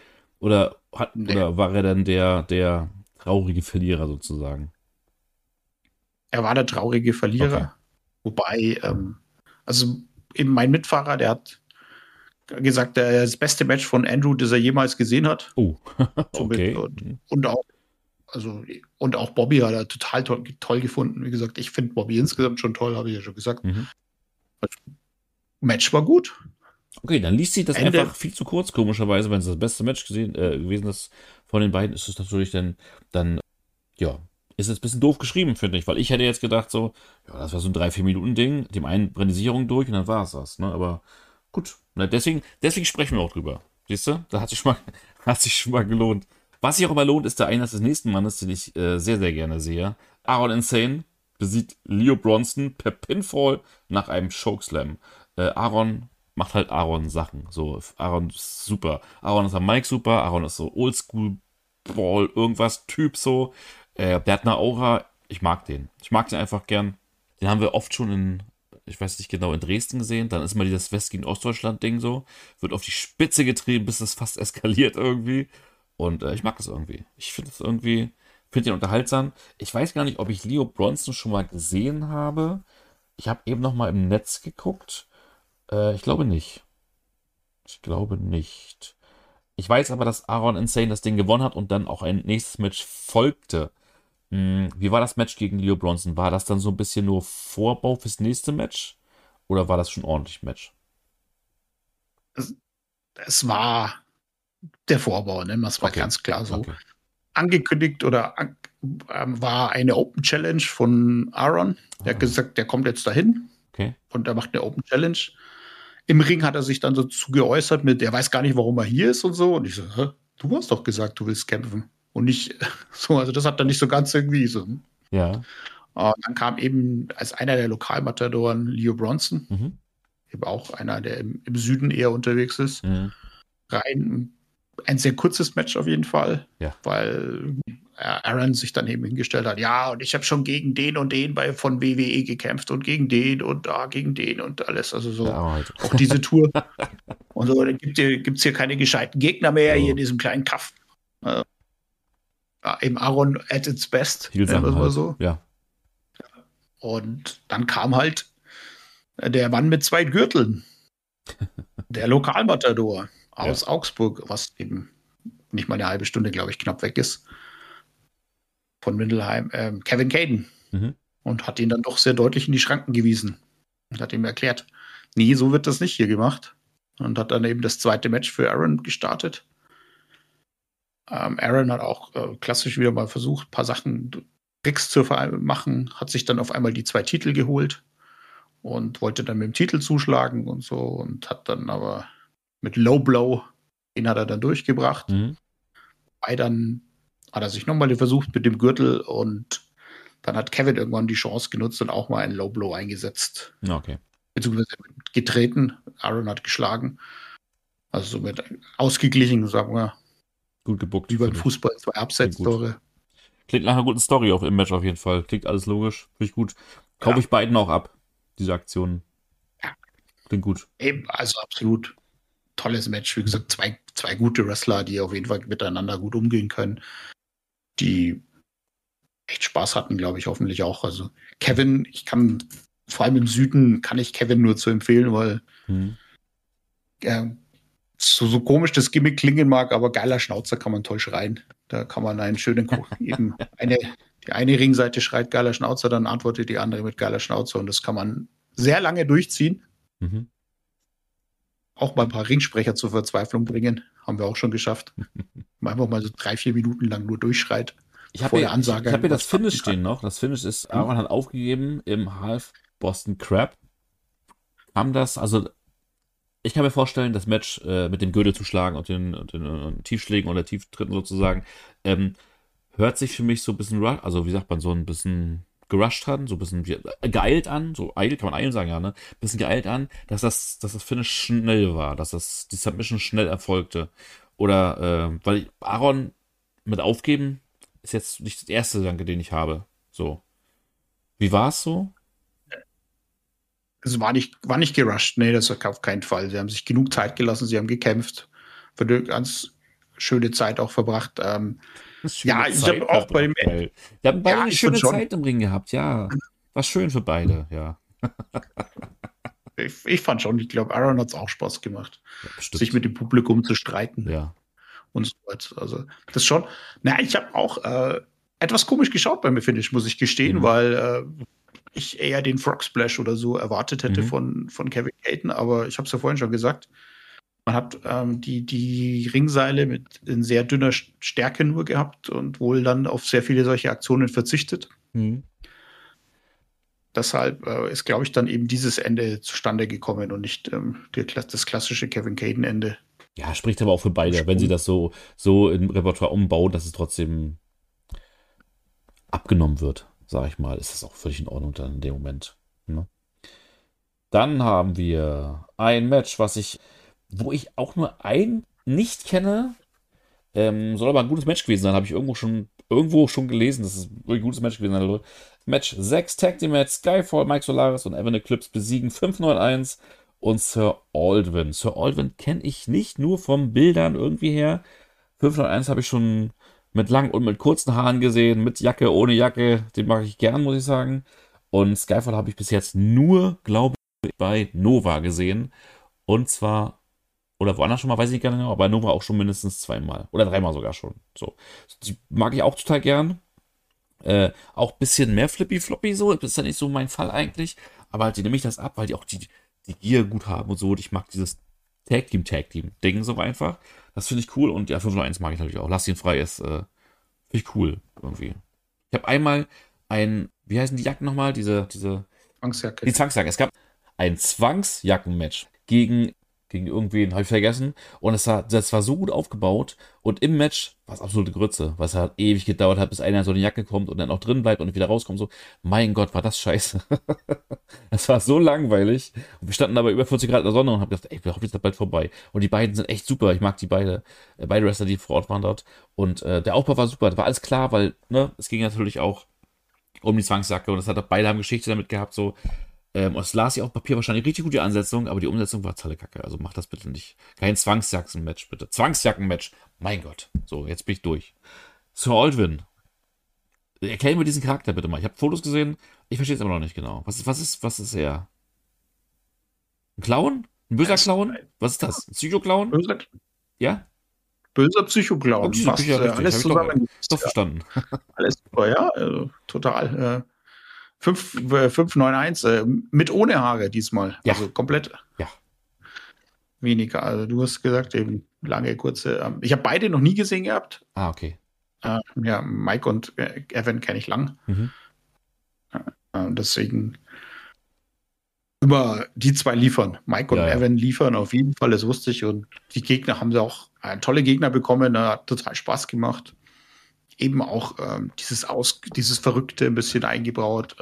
Nee, Oder war er dann der traurige Verlierer sozusagen? er war der traurige Okay. Verlierer. Wobei, also eben mein Mitfahrer, der hat gesagt, das beste Match von Andrew, das er jemals gesehen hat. Oh, Somit okay. und auch, also, und auch Bobby hat er total toll gefunden. Wie gesagt, ich finde Bobby insgesamt schon toll, habe ich ja schon gesagt. Mhm. Match war gut. Okay, dann liest sich das einfach Ende. viel zu kurz, komischerweise, wenn es das beste Match gewesen ist von den beiden, ist es natürlich dann, ja, ist es ein bisschen doof geschrieben, finde ich, weil ich hätte jetzt gedacht, so, ja, das war so ein 3, 4 Minuten Ding, dem einen brennt die Sicherung durch und dann war es das, ne, aber gut, na, deswegen sprechen wir auch drüber, siehst du, da hat sich schon mal, hat sich schon mal gelohnt. Was sich auch immer lohnt, ist der Einsatz des nächsten Mannes, den ich sehr, sehr gerne sehe. Aaron Insane besiegt Leo Bronson per Pinfall nach einem Chokeslam. Aaron macht halt Aaron Sachen. So, Aaron ist super. Aaron ist am Mic super. Aaron ist so Oldschool Ball, irgendwas Typ so. Der hat eine Aura. Ich mag den. Ich mag den einfach gern. Den haben wir oft schon ich weiß nicht genau, in Dresden gesehen. Dann ist mal dieses West gegen Ostdeutschland-Ding so. Wird auf die Spitze getrieben, bis es fast eskaliert irgendwie. Und ich mag das irgendwie. Ich finde den unterhaltsam. Ich weiß gar nicht, ob ich Leo Bronson schon mal gesehen habe. Ich habe eben noch mal im Netz geguckt. Ich glaube nicht. Ich glaube nicht. Ich weiß aber, dass Aaron Insane das Ding gewonnen hat und dann auch ein nächstes Match folgte. Wie war das Match gegen Leo Bronson? War das dann so ein bisschen nur Vorbau fürs nächste Match? Oder war das schon ordentlich Match? Es war der Vorbau, ne? Das war Okay, ganz klar so okay, angekündigt oder war eine Open Challenge von Aaron. Der hat ah, gesagt, der kommt jetzt dahin okay. und er macht eine Open Challenge. Im Ring hat er sich dann so zu geäußert mit, er weiß gar nicht, warum er hier ist und so. Und ich so, hä? Du hast doch gesagt, du willst kämpfen. Und nicht so, also das hat dann nicht so ganz irgendwie so. Ja. Dann kam eben als einer der Lokalmatadoren Leo Bronson, Mhm. eben auch einer, der im Süden eher unterwegs ist, Mhm. rein. Ein sehr kurzes Match auf jeden Fall, Ja. weil Aaron sich dann eben hingestellt hat, ja, und ich habe schon gegen den und den von WWE gekämpft und gegen den und da gegen den und alles. Also Der so Aaron halt. auch diese Tour. Und so, dann gibt's hier keine gescheiten Gegner mehr hier in Oh, diesem kleinen Kaff. Äh, ja, eben Aaron at its best, viel nennen wir Sachen es mal halt. so. Ja. Und dann kam halt der Mann mit zwei Gürteln, der Lokalmatador Ja. aus Augsburg, was eben nicht mal eine halbe Stunde, glaube ich, knapp weg ist, von Mindelheim, Kevin Caden. Mhm. Und hat ihn dann doch sehr deutlich in die Schranken gewiesen. Und hat ihm erklärt, nee, so wird das nicht hier gemacht. Und hat dann eben das zweite Match für Aaron gestartet. Aaron hat auch klassisch wieder mal versucht, ein paar Sachen, Tricks zu machen, hat sich dann auf einmal die 2 Titel geholt und wollte dann mit dem Titel zuschlagen und so und hat dann aber mit Low Blow, den hat er dann durchgebracht. Mhm. Dann hat er sich nochmal versucht mit dem Gürtel und dann hat Kevin irgendwann die Chance genutzt und auch mal einen Low Blow eingesetzt. Ja, okay. Beziehungsweise getreten. Aaron hat geschlagen. Also somit ausgeglichen, sagen wir, Gut gebuckt, wie beim finde ich. Fußball, 2 Klingt gut. Abseits-Tore. Klingt nach einer guten Story auch im Match auf jeden Fall. Klingt alles logisch. Finde ich gut. Kaufe Ja, ich beiden auch ab, diese Aktionen. ja, Klingt gut. eben, also absolut tolles Match. Wie gesagt, zwei gute Wrestler, die auf jeden Fall miteinander gut umgehen können, die echt Spaß hatten, glaube ich, hoffentlich auch. Also Kevin, vor allem im Süden, kann ich Kevin nur zu empfehlen, weil Mhm. äh, so komisch das Gimmick klingen mag, aber geiler Schnauzer kann man toll schreien. Da kann man einen schönen, eben die eine Ringseite schreit geiler Schnauzer, dann antwortet die andere mit geiler Schnauzer und das kann man sehr lange durchziehen. Mhm. Auch mal ein paar Ringsprecher zur Verzweiflung bringen. Haben wir auch schon geschafft. Man einfach mal so 3, 4 Minuten lang nur durchschreit, bevor der Ich Ansager hab hier das was Finish starten kann. stehen noch. Das Finish ist, Hm? Aaron hat aufgegeben im Half Boston Crab. Kam das, also ich kann mir vorstellen, das Match mit dem Gürtel zu schlagen und den Tiefschlägen oder Tieftritten sozusagen, ähm, hört sich für mich so ein bisschen, also wie sagt man, so ein bisschen gerusht an, so ein bisschen geeilt an, so eilt, kann man eilen sagen, ja, ne? Bisschen geeilt an, dass das Finish schnell war, dass die Submission schnell erfolgte. Oder, weil Aaron mit Aufgeben ist jetzt nicht der erste Gedanke, den ich habe. So. Wie war es so? Es war nicht gerusht. Nee, das auf keinen Fall. Sie haben sich genug Zeit gelassen, sie haben gekämpft. Ganz schöne Zeit auch verbracht. Schöne Ja, ich Zeit habe auch bei dem, verbracht, geil. Wir haben beide ja, eine ich fand schöne schon, Zeit im Ring gehabt, ja. War schön für beide, ja. ich fand schon, ich glaube, Aaron hat es auch Spaß gemacht, Ja, sich bestimmt. mit dem Publikum zu streiten Ja. und so weiter. Also, das schon. Na, ich habe auch etwas komisch geschaut beim Finish, muss ich gestehen, Mhm. weil ich eher den Frog Splash oder so erwartet hätte Mhm. von Kevin Caton, aber ich habe es ja vorhin schon gesagt, man hat die Ringseile mit in sehr dünner Stärke nur gehabt und wohl dann auf sehr viele solche Aktionen verzichtet. Mhm. Deshalb ist, glaube ich, dann eben dieses Ende zustande gekommen und nicht das klassische Kevin Caden-Ende. Ja, spricht aber auch für beide, wenn sie das so im Repertoire umbauen, dass es trotzdem abgenommen wird, sage ich mal, ist das auch völlig in Ordnung dann in dem Moment. Ne? Dann haben wir ein Match, wo ich auch nur einen nicht kenne. Soll aber ein gutes Match gewesen sein, habe ich irgendwo schon gelesen, dass es wirklich ein gutes Match gewesen sein soll. Match 6 Tag Team Match, Skyfall, Mike Solaris und Evan Eclipse besiegen 591 und Sir Aldwin. Sir Aldwin kenne ich nicht nur vom Bildern irgendwie her. 501 habe ich schon mit langen und mit kurzen Haaren gesehen, mit Jacke, ohne Jacke. Den mag ich gern, muss ich sagen. Und Skyfall habe ich bis jetzt nur, glaube ich, bei Nova gesehen. Und zwar, oder woanders schon mal, weiß ich gar nicht genau, aber bei Nova auch schon mindestens zweimal. Oder dreimal sogar schon. So. Die mag ich auch total gern. Auch ein bisschen mehr Flippy-Floppy so. Das ist ja nicht so mein Fall eigentlich. Aber halt, die nehme ich das ab, weil die auch die Gier gut haben und so. Und ich mag dieses Tag-Team-Ding so einfach. Das finde ich cool. Und ja, 501 mag ich natürlich auch. Lass ihn frei ist, finde ich cool irgendwie. Ich habe einmal wie heißen die Jacken nochmal? Zwangsjacke. Die Zwangsjacken. Es gab ein Zwangsjackenmatch gegen irgendwen, habe ich vergessen. Und das war so gut aufgebaut. Und im Match war es absolute Grütze, weil es halt ewig gedauert hat, bis einer so eine Jacke kommt und dann auch drin bleibt und wieder rauskommt. So, mein Gott, war das scheiße. Das war so langweilig. Und wir standen aber über 40 Grad in der Sonne und haben gedacht, ey, ich hoffe, ist das bald vorbei. Und die beiden sind echt super. Ich mag die beide Wrestler, die vor Ort waren dort. Und der Aufbau war super. Da war alles klar, weil, ne, es ging natürlich auch um die Zwangsjacke und beide haben Geschichte damit gehabt, so. Und es las ich auf Papier wahrscheinlich richtig gut, die Ansetzung, aber die Umsetzung war tolle Kacke. Also mach das bitte nicht. Kein Zwangsjacken-Match, bitte. Zwangsjacken-Match. Mein Gott. So, jetzt bin ich durch. Sir Aldwin. Erklär mir diesen Charakter bitte mal. Ich habe Fotos gesehen, ich verstehe es aber noch nicht genau. Was ist er? Ein Clown? Ein böser Clown? Was ist das? Ein Psycho-Clown? Böser, Ja? böser Psychoclown. Okay, Fast ja, richtig. Habe alles ich doch, zusammen. doch verstanden. Alles super, ja, total. 591, mit ohne Haare diesmal. Ja, Also komplett ja. weniger. Also du hast gesagt, eben lange, kurze. Ich habe beide noch nie gesehen gehabt. Ah, okay. Ja, Mike und Evan kenne ich lang. Mhm. Deswegen immer die zwei liefern. Mike und Ja, ja. Evan liefern auf jeden Fall, das wusste ich. Und die Gegner haben sie auch tolle Gegner bekommen. Hat total Spaß gemacht. Eben auch dieses Verrückte ein bisschen eingebaut.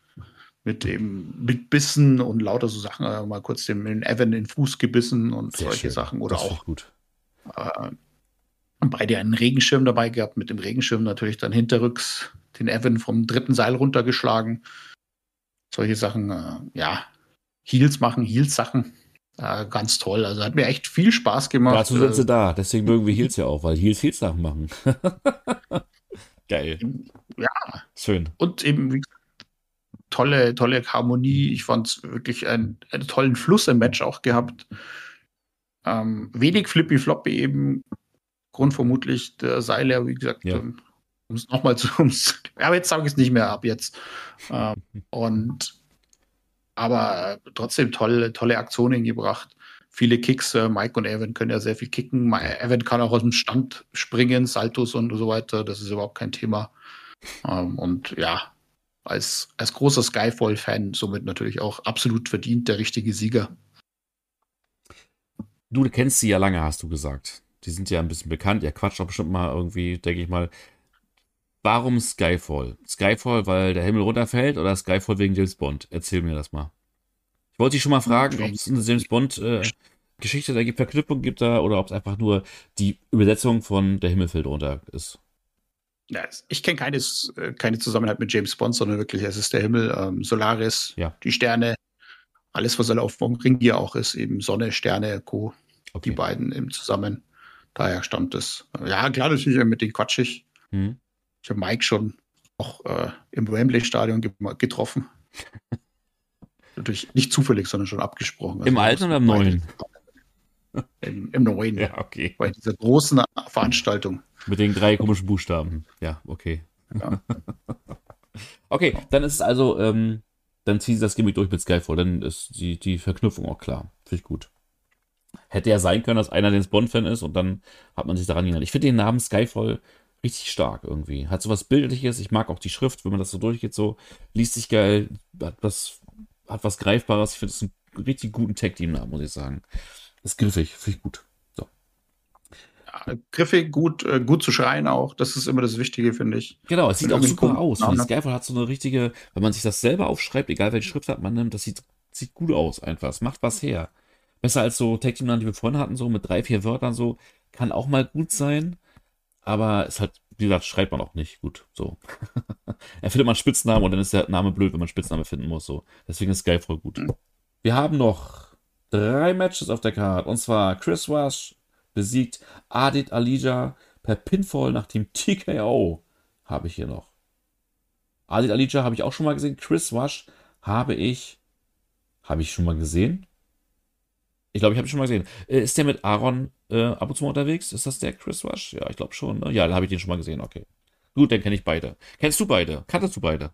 Mit Bissen und lauter so Sachen. Mal kurz den Evan in den Fuß gebissen und Sehr solche schön. Sachen. Oder Das finde ich auch gut. äh, beide einen Regenschirm dabei gehabt. Mit dem Regenschirm natürlich dann hinterrücks den Evan vom dritten Seil runtergeschlagen. Solche Sachen, ja. Heels-Sachen. Ganz toll. Also hat mir echt viel Spaß gemacht. Dazu sind sie da. Deswegen mögen wir Heels ja auch, weil Heels Sachen machen. Geil. Ja, Schön. und eben wie gesagt, tolle Harmonie. Ich fand es wirklich einen tollen Fluss im Match auch gehabt. Wenig Flippy-Floppy eben. Grund vermutlich der Seile, wie gesagt, Ja. um es nochmal zu. Aber jetzt sage ich es nicht mehr ab jetzt. Und aber trotzdem tolle Aktionen gebracht. Viele Kicks. Mike und Evan können ja sehr viel kicken. Evan kann auch aus dem Stand springen, Saltos und so weiter. Das ist überhaupt kein Thema. Und ja, als großer Skyfall-Fan somit natürlich auch absolut verdient der richtige Sieger. Du kennst sie ja lange, hast du gesagt. Die sind ja ein bisschen bekannt. Ihr quatscht auch bestimmt mal irgendwie, denke ich mal. Warum Skyfall? Skyfall, weil der Himmel runterfällt oder Skyfall wegen James Bond? Erzähl mir das mal. Ich wollte dich schon mal fragen, ob es eine James Bond Geschichte da gibt, Verknüpfung gibt da oder ob es einfach nur die Übersetzung von Der Himmel fällt runter ist. Ja, ich kenne keine Zusammenhalt mit James Bond, sondern wirklich, es ist der Himmel, Solaris, Ja. die Sterne, alles, was auf dem Ring hier auch ist, eben Sonne, Sterne, Co. Die Okay. beiden eben zusammen. Daher stammt es. Ja, klar, natürlich mit den quatschig. Hm. Ich habe Mike schon auch im Wembley-Stadion getroffen. Natürlich nicht zufällig, sondern schon abgesprochen. Also Im wir alten wussten oder im beide neuen? im Neuen, Ja, okay. bei dieser großen Veranstaltung. Mit den 3 komischen Buchstaben. Ja, okay. Ja, Okay, genau. dann ist es also, dann ziehen sie das Gimmick durch mit Skyfall. Dann ist die Verknüpfung auch klar. Finde ich gut. Hätte ja sein können, dass einer den Bond-Fan ist und dann hat man sich daran erinnert. Ich finde den Namen Skyfall richtig stark irgendwie. Hat so was Bildliches. Ich mag auch die Schrift, wenn man das so durchgeht, so liest sich geil, hat was Greifbares. Ich finde es einen richtig guten Tag-Team-Namen, muss ich sagen. Ist griffig, finde ich gut. So. Ja, griffig, gut zu schreien auch. Das ist immer das Wichtige, finde ich. Genau, es Wenn sieht auch irgendwie super einen aus. Finde Namen ich, hat. Skyfall hat so eine richtige, wenn man sich das selber aufschreibt, egal welche Schriftart man nimmt, das sieht gut aus einfach. Es macht was her. Besser als so Tag-Team-Namen, die wir vorhin hatten, so mit 3, 4 Wörtern so. Kann auch mal gut sein, aber ist halt, wie gesagt, schreibt man auch nicht gut. So. Erfindet man Spitznamen und dann ist der Name blöd, wenn man Spitznamen finden muss. So. Deswegen ist Skyfall gut. Hm. Wir haben noch 3 Matches auf der Karte. Und zwar Chris Rush besiegt Adit Alija per Pinfall nach dem TKO. Habe ich hier noch. Adit Alija habe ich auch schon mal gesehen. Chris Rush habe ich schon mal gesehen. Ich glaube, ich habe ihn schon mal gesehen. Ist der mit Aaron ab und zu mal unterwegs? Ist das der Chris Rush? Ja, ich glaube schon. Ne? Ja, da habe ich den schon mal gesehen. Okay. Gut, dann kenne ich beide. Kennst du beide? Kanntest du beide?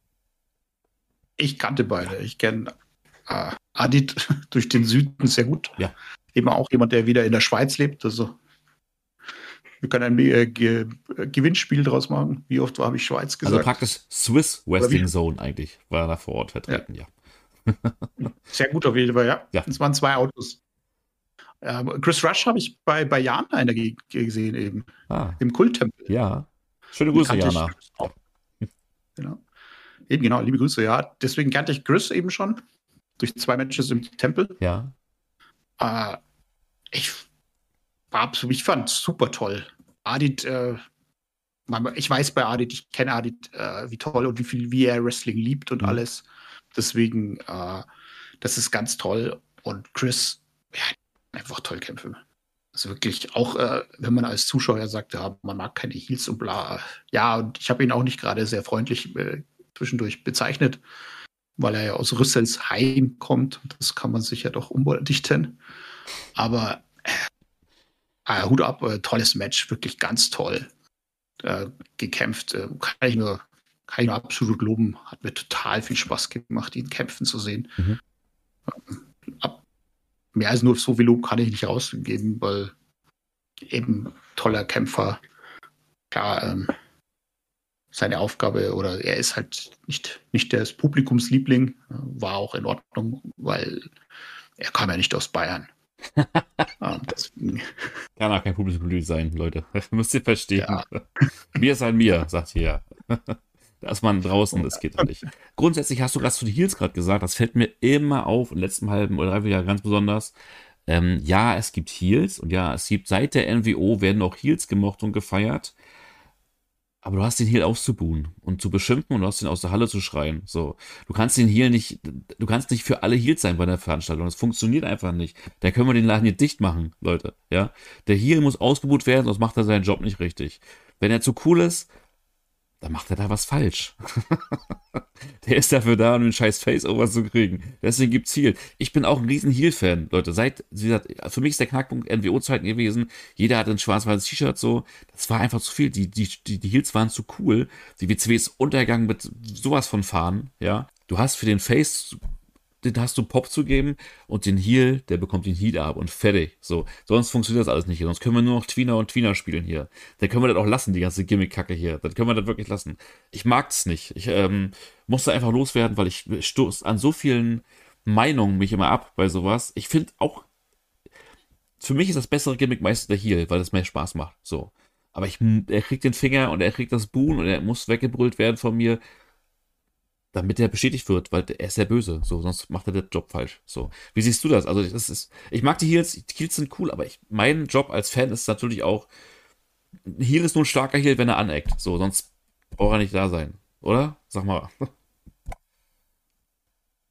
Ich kannte beide. Ich kenne Adit durch den Süden sehr gut. Ja. Eben auch jemand, der wieder in der Schweiz lebt. Also wir können ein Gewinnspiel draus machen. Wie oft habe ich Schweiz Also gesagt? praktisch Swiss Oder wie? Wrestling Zone eigentlich. War da vor Ort Ja, vertreten, ja. sehr gut auf jeden Fall, ja. Ja. Es waren 2 Autos. Chris Rush habe ich bei Jan einer gesehen, eben Ah, im Kulttempel. ja. Schöne Den Grüße, kannte ich Jana. Ja. auch. Genau. Eben genau, liebe Grüße, ja. Deswegen kannte ich Chris eben schon durch 2 Matches im Tempel. Ja. Äh, ich, ich fand es super toll. Adit, ich weiß bei Adit, ich kenne Adit, wie toll und wie er Wrestling liebt und Mhm. alles. Deswegen, das ist ganz toll. Und Chris, ja, einfach toll kämpfen. Also wirklich, auch wenn man als Zuschauer sagt, ja, man mag keine Heels und bla. Ja, und ich habe ihn auch nicht gerade sehr freundlich zwischendurch bezeichnet, weil er ja aus Rüsselsheim kommt. Das kann man sich ja doch umdichten. Aber Hut ab, tolles Match, wirklich ganz toll gekämpft. Kann ich nur absolut loben. Hat mir total viel Spaß gemacht, ihn kämpfen zu sehen. Mhm. Ab, mehr als nur so viel Lob kann ich nicht rausgeben, weil eben toller Kämpfer. Klar, seine Aufgabe oder er ist halt nicht der Publikumsliebling, war auch in Ordnung, weil er kam ja nicht aus Bayern. Deswegen, Kann auch kein Publikum sein, Leute. Müsst ihr verstehen. ja. Mir ist ein Mir, sagt ihr ja. Da ist man draußen, das geht doch nicht. Grundsätzlich hast du gerade zu den Heels gerade gesagt, das fällt mir immer auf, im letzten halben oder dreiviertel Jahr ganz besonders. Ja, es gibt Heels und ja, es gibt seit der NWO werden auch Heels gemocht und gefeiert. Aber du hast den Heel auszubuhen und zu beschimpfen und du hast ihn aus der Halle zu schreien. So, du kannst den Heel nicht, du kannst nicht für alle Heels sein bei der Veranstaltung. Das funktioniert einfach nicht. Da können wir den Laden hier dicht machen, Leute. Ja, der Heel muss ausgebuht werden, sonst macht er seinen Job nicht richtig. Wenn er zu cool ist, dann macht er da was falsch. Der ist dafür da, um den scheiß Face-Over zu kriegen. Deswegen gibt's Heal. Ich bin auch ein riesen Heal-Fan, Leute. Wie gesagt, für mich ist der Knackpunkt NWO-Zeiten gewesen. Jeder hatte ein schwarz-weißes T-Shirt so. Das war einfach zu viel. Die Heals waren zu cool. Die WCW ist Untergang mit sowas von Fahren, ja. Du hast für den Face, den hast du Pop zu geben und den Heal, der bekommt den Heat ab und fertig. So, sonst funktioniert das alles nicht hier. Sonst können wir nur noch Tweener und Tweener spielen hier. Dann können wir das auch lassen, die ganze Gimmick-Kacke hier. Dann können wir das wirklich lassen. Ich mag es nicht. Ich musste einfach loswerden, weil ich stoß an so vielen Meinungen mich immer ab bei sowas. Ich finde auch, für mich ist das bessere Gimmick meistens der Heal, weil es mehr Spaß macht. So. Aber er kriegt den Finger und er kriegt das Boon und er muss weggebrüllt werden von mir, damit er bestätigt wird, weil er ist sehr böse, so, sonst macht er den Job falsch, so. Wie siehst du das? Also, ich mag die Heels sind cool, aber mein Job als Fan ist natürlich auch, ein Heel ist nur ein starker Heel, wenn er aneckt, so, sonst braucht er nicht da sein, oder? Sag mal.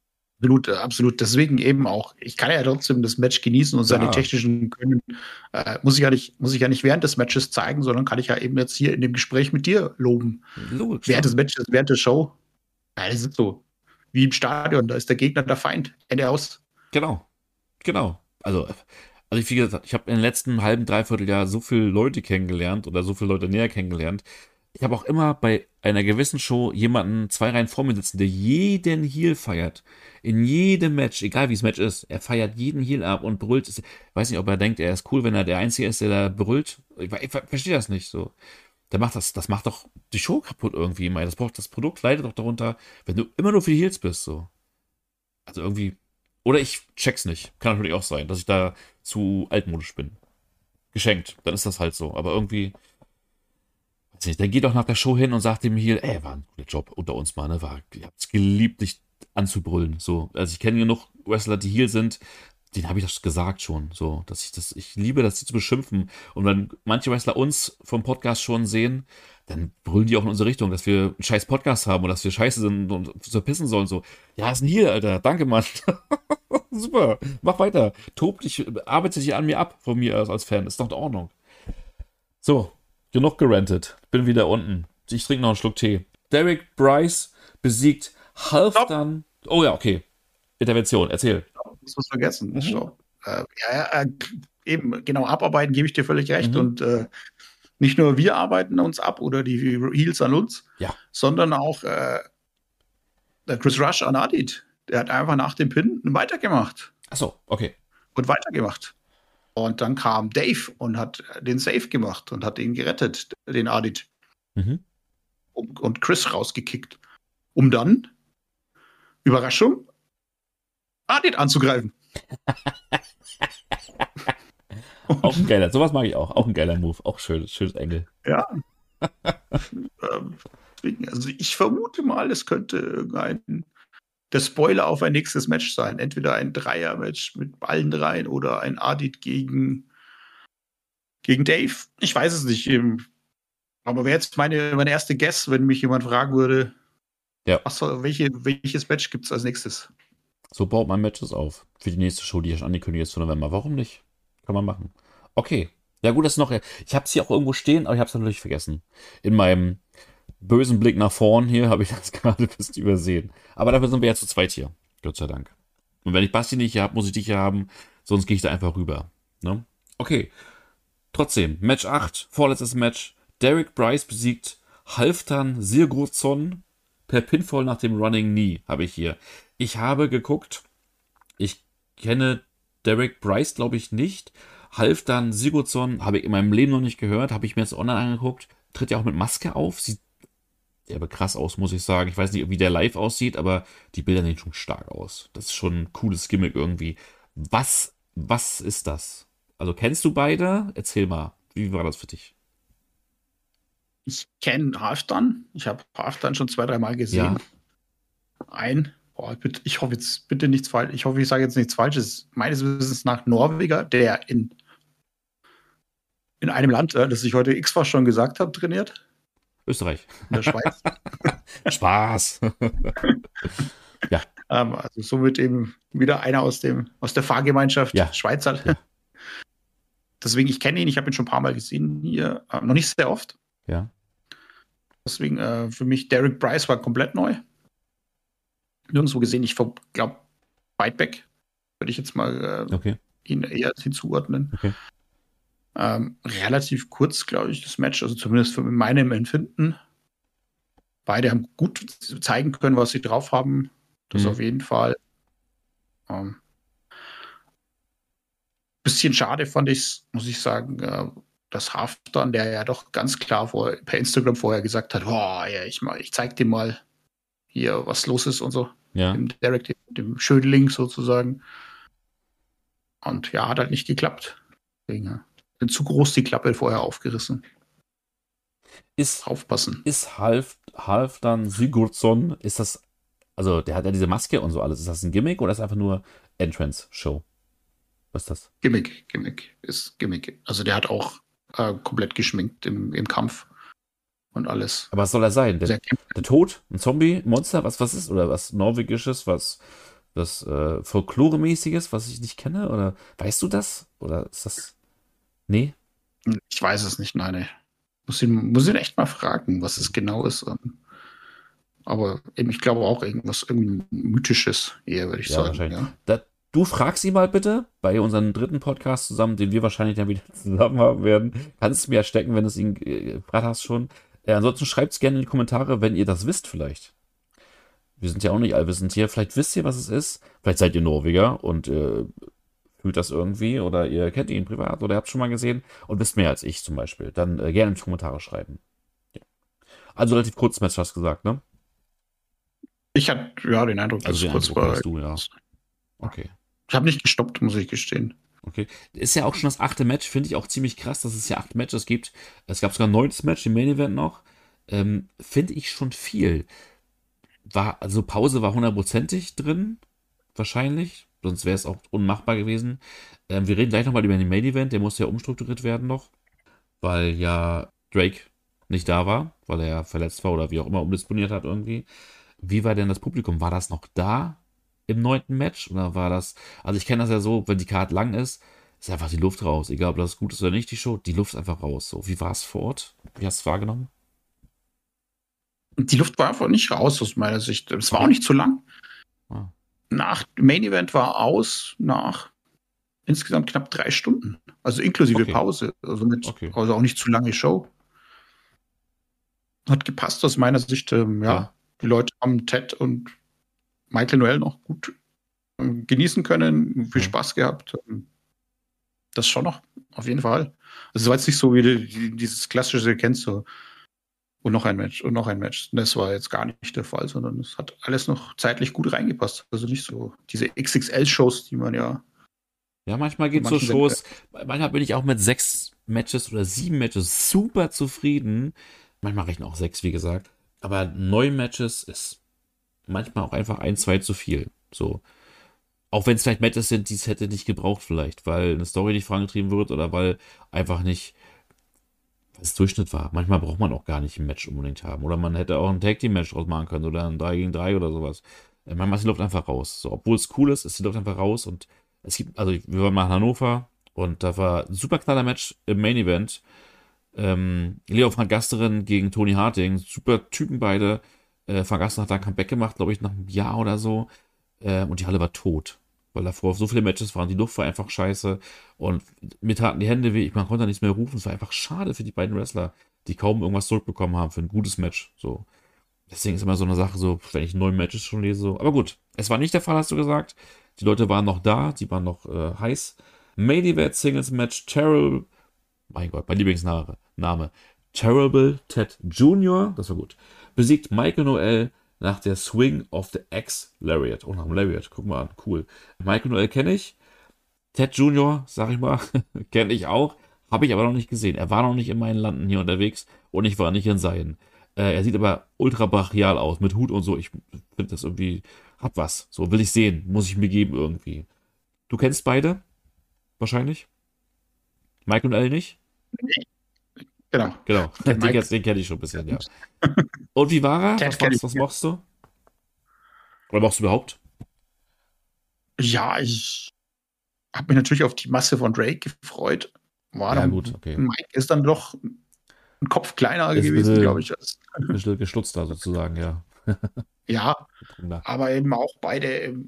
Absolut, absolut. Deswegen eben auch. Ich kann ja trotzdem das Match genießen und seine Ja, technischen Können muss ich ja nicht während des Matches zeigen, sondern kann ich ja eben jetzt hier in dem Gespräch mit dir loben. logisch, Während klar. des Matches, während der Show. Ja, das ist so. Wie im Stadion, da ist der Gegner der Feind. Ende aus. Genau, genau. Also wie gesagt, ich habe in den letzten halben, dreiviertel Jahr so viele Leute kennengelernt oder so viele Leute näher kennengelernt. Ich habe auch immer bei einer gewissen Show jemanden zwei Reihen vor mir sitzen, der jeden Heel feiert. In jedem Match, egal wie das Match ist, er feiert jeden Heel ab und brüllt. Ich weiß nicht, ob er denkt, er ist cool, wenn er der Einzige ist, der da brüllt. Ich verstehe das nicht so. Das macht doch die Show kaputt irgendwie immer. Das Produkt leidet doch darunter, wenn du immer nur für die Heels bist, so. Also irgendwie. Oder ich check's nicht. Kann natürlich auch sein, dass ich da zu altmodisch bin. Geschenkt. Dann ist das halt so. Aber irgendwie, weiß nicht, dann geht doch nach der Show hin und sagt dem Heel, ey, war ein guter Job unter uns mal, ne? Ich hab's geliebt, dich anzubrüllen. So. Also ich kenne genug Wrestler, die Heel sind, denen habe ich das gesagt schon. So, ich liebe das, sie zu beschimpfen. Und wenn manche Wrestler uns vom Podcast schon sehen, dann brüllen die auch in unsere Richtung, dass wir einen scheiß Podcast haben oder dass wir scheiße sind und verpissen sollen. So, ja, ist ein Heel, Alter. Danke, Mann. Super, mach weiter. Tob dich, arbeite dich an mir ab, von mir als Fan. Ist doch in Ordnung. So, genug gerantet. Bin wieder unten. Ich trinke noch einen Schluck Tee. Derek Bryce besiegt Stopp. Halfdan. Oh ja, okay. Intervention, erzähl. Das muss vergessen. Mhm. Stopp. Eben, genau, abarbeiten gebe ich dir völlig recht. Mhm. Und nicht nur wir arbeiten uns ab oder die Heels an uns, Ja. sondern auch der Chris Rush an Adit. Der hat einfach nach dem Pin weitergemacht Achso, okay. und weitergemacht. Und dann kam Dave und hat den Save gemacht und hat ihn gerettet, den Adit, Mhm. und Chris rausgekickt, um dann, Überraschung, Adit anzugreifen. Auch ein geiler, sowas mag ich auch. Auch ein geiler Move. Auch schönes Engel. Ja, deswegen, also ich vermute mal, es könnte irgendein der Spoiler auf ein nächstes Match sein. Entweder ein Dreier-Match mit allen dreien oder ein Adit gegen Dave. Ich weiß es nicht. Aber wäre jetzt meine erste Guess, wenn mich jemand fragen würde, Ja, welches Match gibt es als nächstes? so baut man Matches auf. Für die nächste Show, die ich angekündigt ist für November. Warum nicht? Kann man machen. Okay. Ja, gut, das ist noch. Ich habe es hier auch irgendwo stehen, aber ich habe es natürlich vergessen. In meinem bösen Blick nach vorn hier habe ich das gerade ein bisschen übersehen. Aber dafür sind wir ja zu zweit hier. Gott sei Dank. Und wenn ich Basti nicht hier habe, muss ich dich hier haben. Sonst gehe ich da einfach rüber. Ne? Okay. Trotzdem, Match 8, vorletztes Match. Derek Bryce besiegt Halfdan Sigurdsson per Pinfall nach dem Running Knee, habe ich hier. Ich habe geguckt, ich kenne Derek Bryce, glaube ich, nicht. Halfdan Sigurdsson habe ich in meinem Leben noch nicht gehört, habe ich mir jetzt online angeguckt. Tritt ja auch mit Maske auf, sieht aber krass aus, muss ich sagen. Ich weiß nicht, wie der live aussieht, aber die Bilder sehen schon stark aus. Das ist schon ein cooles Gimmick irgendwie. Was ist das? Also kennst du beide? Erzähl mal, wie war das für dich? Ich kenne Halfdan. Ich habe Halfdan schon 2, 3 Mal Ja, gesehen. Ich hoffe jetzt bitte nichts falsch. Ich hoffe, ich sage jetzt nichts Falsches. Meines Wissens nach Norweger, der in einem Land, das ich heute x-fach schon gesagt habe, trainiert. Österreich. In der Schweiz. Spaß. Ja, Also somit eben wieder einer aus der Fahrgemeinschaft ja, Schweizer. ja, Deswegen, ich kenne ihn, ich habe ihn schon ein paar Mal gesehen hier, noch nicht sehr oft. ja. Deswegen für mich Derek Bryce war komplett neu. Nirgendwo gesehen, ich glaube, Whiteback würde ich jetzt mal Okay, ihn eher hinzuordnen. okay. Relativ kurz, glaube ich, das Match, also zumindest von meinem Empfinden. Beide haben gut zeigen können, was sie drauf haben. Das Mhm. auf jeden Fall. Bisschen schade fand ich es, muss ich sagen, dass Halfdan, der ja doch ganz klar per Instagram vorher gesagt hat, oh, ja, ich zeig dir mal hier, was los ist und so. Ja. Dem Derek, dem Schönling sozusagen. Und ja, hat halt nicht geklappt. Deswegen sind zu groß die Klappe vorher aufgerissen. Ist, Aufpassen. ist Halfdan Sigurdsson, ist das, also der hat ja diese Maske und so alles. Ist das ein Gimmick oder ist das einfach nur Entrance-Show? Was ist das? Gimmick ist Gimmick. Also der hat auch komplett geschminkt im Kampf und alles. Aber was soll er sein? Also er kämpft Der Tod? Ein Zombie? Ein Monster? Was ist? Oder was Norwegisches? Was Was Folklore-mäßiges, was ich nicht kenne? Oder weißt du das? Oder ist das. Nee? Ich weiß es nicht, nein. Nee. Muss ihn echt mal fragen, was es genau ist. Aber eben, ich glaube auch irgendwie Mythisches eher, würde ich Ja, sagen, wahrscheinlich. ja. Du fragst ihn mal bitte bei unserem dritten Podcast zusammen, den wir wahrscheinlich dann wieder zusammen haben werden. Kannst du mir ja stecken, wenn du es ihn gerade hast schon. Ansonsten schreibt es gerne in die Kommentare, wenn ihr das wisst vielleicht. Wir sind ja auch nicht allwissend hier. Vielleicht wisst ihr, was es ist. Vielleicht seid ihr Norweger und fühlt das irgendwie oder ihr kennt ihn privat oder ihr habt schon mal gesehen und wisst mehr als ich zum Beispiel. Dann gerne in die Kommentare schreiben. Ja. Also relativ kurzes Match, hast du gesagt, ne? Ich hatte ja den Eindruck, dass Also es den kurz Eindruck war. hattest du, ja. Okay. Ich habe nicht gestoppt, muss ich gestehen. Okay. Ist ja auch schon das 8. Match, finde ich auch ziemlich krass, dass es ja 8 Matches gibt. Es gab sogar ein 9. Match im Main Event noch. Finde ich schon viel. Also Pause war hundertprozentig drin, wahrscheinlich. Sonst wäre es auch unmachbar gewesen. Wir reden gleich nochmal über den Main Event, der muss ja umstrukturiert werden noch, weil ja Drake nicht da war, weil er verletzt war oder wie auch immer umdisponiert hat irgendwie. Wie war denn das Publikum? War das noch da im 9. Match? Oder war das. Also ich kenne das ja so, wenn die Karte lang ist einfach die Luft raus. Egal, ob das gut ist oder nicht, die Show, die Luft ist einfach raus. So, wie war es vor Ort? Wie hast du es wahrgenommen? Die Luft war einfach nicht raus aus meiner Sicht. Es war auch Okay. nicht zu lang. Ah, Nach Main Event war aus nach insgesamt knapp 3 Stunden. Also inklusive okay, Pause. okay. Also auch nicht zu lange Show. Hat gepasst aus meiner Sicht. Ja, Ja, die Leute haben Ted und Michael Noel noch gut genießen können, viel ja. Spaß gehabt. Das schon noch, auf jeden Fall. Also es war jetzt nicht so wie dieses klassische, ihr kennt so, und noch ein Match und noch ein Match. Das war jetzt gar nicht der Fall, sondern es hat alles noch zeitlich gut reingepasst. Also nicht so diese XXL-Shows, die man ja Ja, manchmal von geht so manchen Sendern. Shows, manchmal bin ich auch mit 6 Matches oder 7 Matches super zufrieden. Manchmal reichen auch 6, wie gesagt. Aber 9 Matches ist manchmal auch einfach ein, zwei zu viel. So. Auch wenn es vielleicht Matches sind, die es hätte nicht gebraucht, vielleicht, weil eine Story nicht vorangetrieben wird oder weil einfach nicht das Durchschnitt war. Manchmal braucht man auch gar nicht ein Match unbedingt haben. Oder man hätte auch ein Tag Team Match draus machen können oder ein 3 gegen 3 oder sowas. Manchmal ist die Luft einfach raus. So, obwohl es cool ist, ist die Luft einfach raus. Und es gibt, also wir waren mal in Hannover und da war ein super knaller Match im Main Event. Leo van Gasteren gegen Tony Harting. Super Typen beide. Van Gasteren hat da ein Comeback gemacht, glaube ich, nach einem Jahr oder so. Und die Halle war tot. Weil davor so viele Matches waren. Die Luft war einfach scheiße. Und mir taten die Hände weh. Man konnte nichts mehr rufen. Es war einfach schade für die beiden Wrestler, die kaum irgendwas zurückbekommen haben für ein gutes Match. So. Deswegen ist immer so eine Sache, so, wenn ich 9 Matches schon lese. So. Aber gut, es war nicht der Fall, hast du gesagt. Die Leute waren noch da, die waren noch heiß. Main Event Singles Match Terrible. Mein Gott, mein Lieblingsname. Terrible Ted Jr., das war gut. Besiegt Michael Noel nach der Swing of the X Lariat. Oh, nach dem Lariat, guck mal an, cool. Michael Noel kenne ich. Ted Jr., sag ich mal, kenne ich auch. Habe ich aber noch nicht gesehen. Er war noch nicht in meinen Landen hier unterwegs und ich war nicht in seinen. Er sieht aber ultra brachial aus, mit Hut und so. Ich finde das irgendwie, hat was. So, will ich sehen, muss ich mir geben irgendwie. Du kennst beide? Wahrscheinlich? Michael Noel nicht? Genau. Genau, Der Mike. den kenn ich schon ein bisschen, ja. Und wie war er? Ted kenne ich. Was machst du? Oder machst du überhaupt? Ja, ich habe mich natürlich auf die Masse von Drake gefreut. Ja, gut, okay. Mike ist dann doch ein Kopf kleiner Ist gewesen, glaube ich. ein bisschen gestutzter sozusagen, ja. Ja, Gedrungener. aber eben auch beide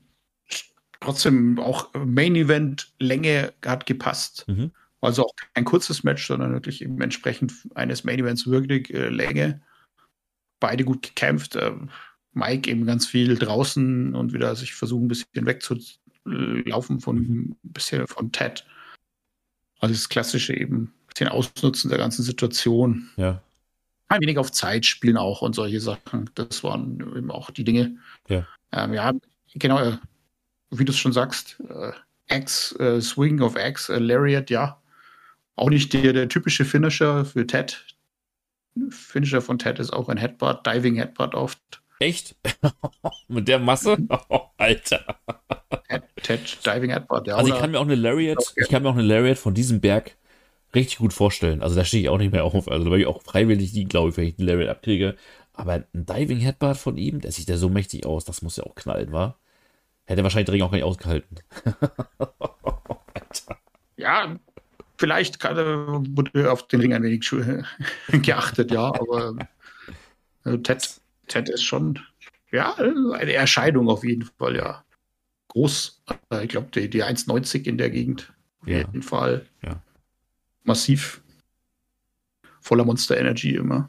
trotzdem auch Main-Event-Länge hat gepasst. Mhm. Also auch kein kurzes Match, sondern wirklich eben entsprechend eines Main-Events wirklich Länge. Beide gut gekämpft. Mike eben ganz viel draußen und wieder sich versuchen, ein bisschen wegzulaufen von ein bisschen von Ted. Also das Klassische eben, ein bisschen Ausnutzen der ganzen Situation. Ja, Ein wenig auf Zeit spielen auch und solche Sachen. Das waren eben auch die Dinge. ja. Ja, genau, wie du es schon sagst, Swing of X, Lariat, ja. Auch nicht der typische Finisher für Ted. Finisher von Ted ist auch ein Headbutt, Diving Headbutt oft. Echt? Mit der Masse? Oh, Alter. Ted Diving Headbutt, ja. Also ich kann mir auch eine Lariat von diesem Berg richtig gut vorstellen. Also da stehe ich auch nicht mehr auf. Also da werde ich auch freiwillig die, glaube ich, wenn ich die Lariat abkriege. Aber ein Diving Headbutt von ihm, der sieht ja so mächtig aus, das muss ja auch knallen, wa? Hätte wahrscheinlich den Ring auch gar nicht ausgehalten. Ja, vielleicht wurde auf den Ring ein wenig geachtet, ja, aber Ted ist schon, ja, eine Erscheinung auf jeden Fall, ja. Groß. Ich glaube, die 1,90 in der Gegend. Auf Ja, jeden Fall. ja. Massiv. Voller Monster Energy immer.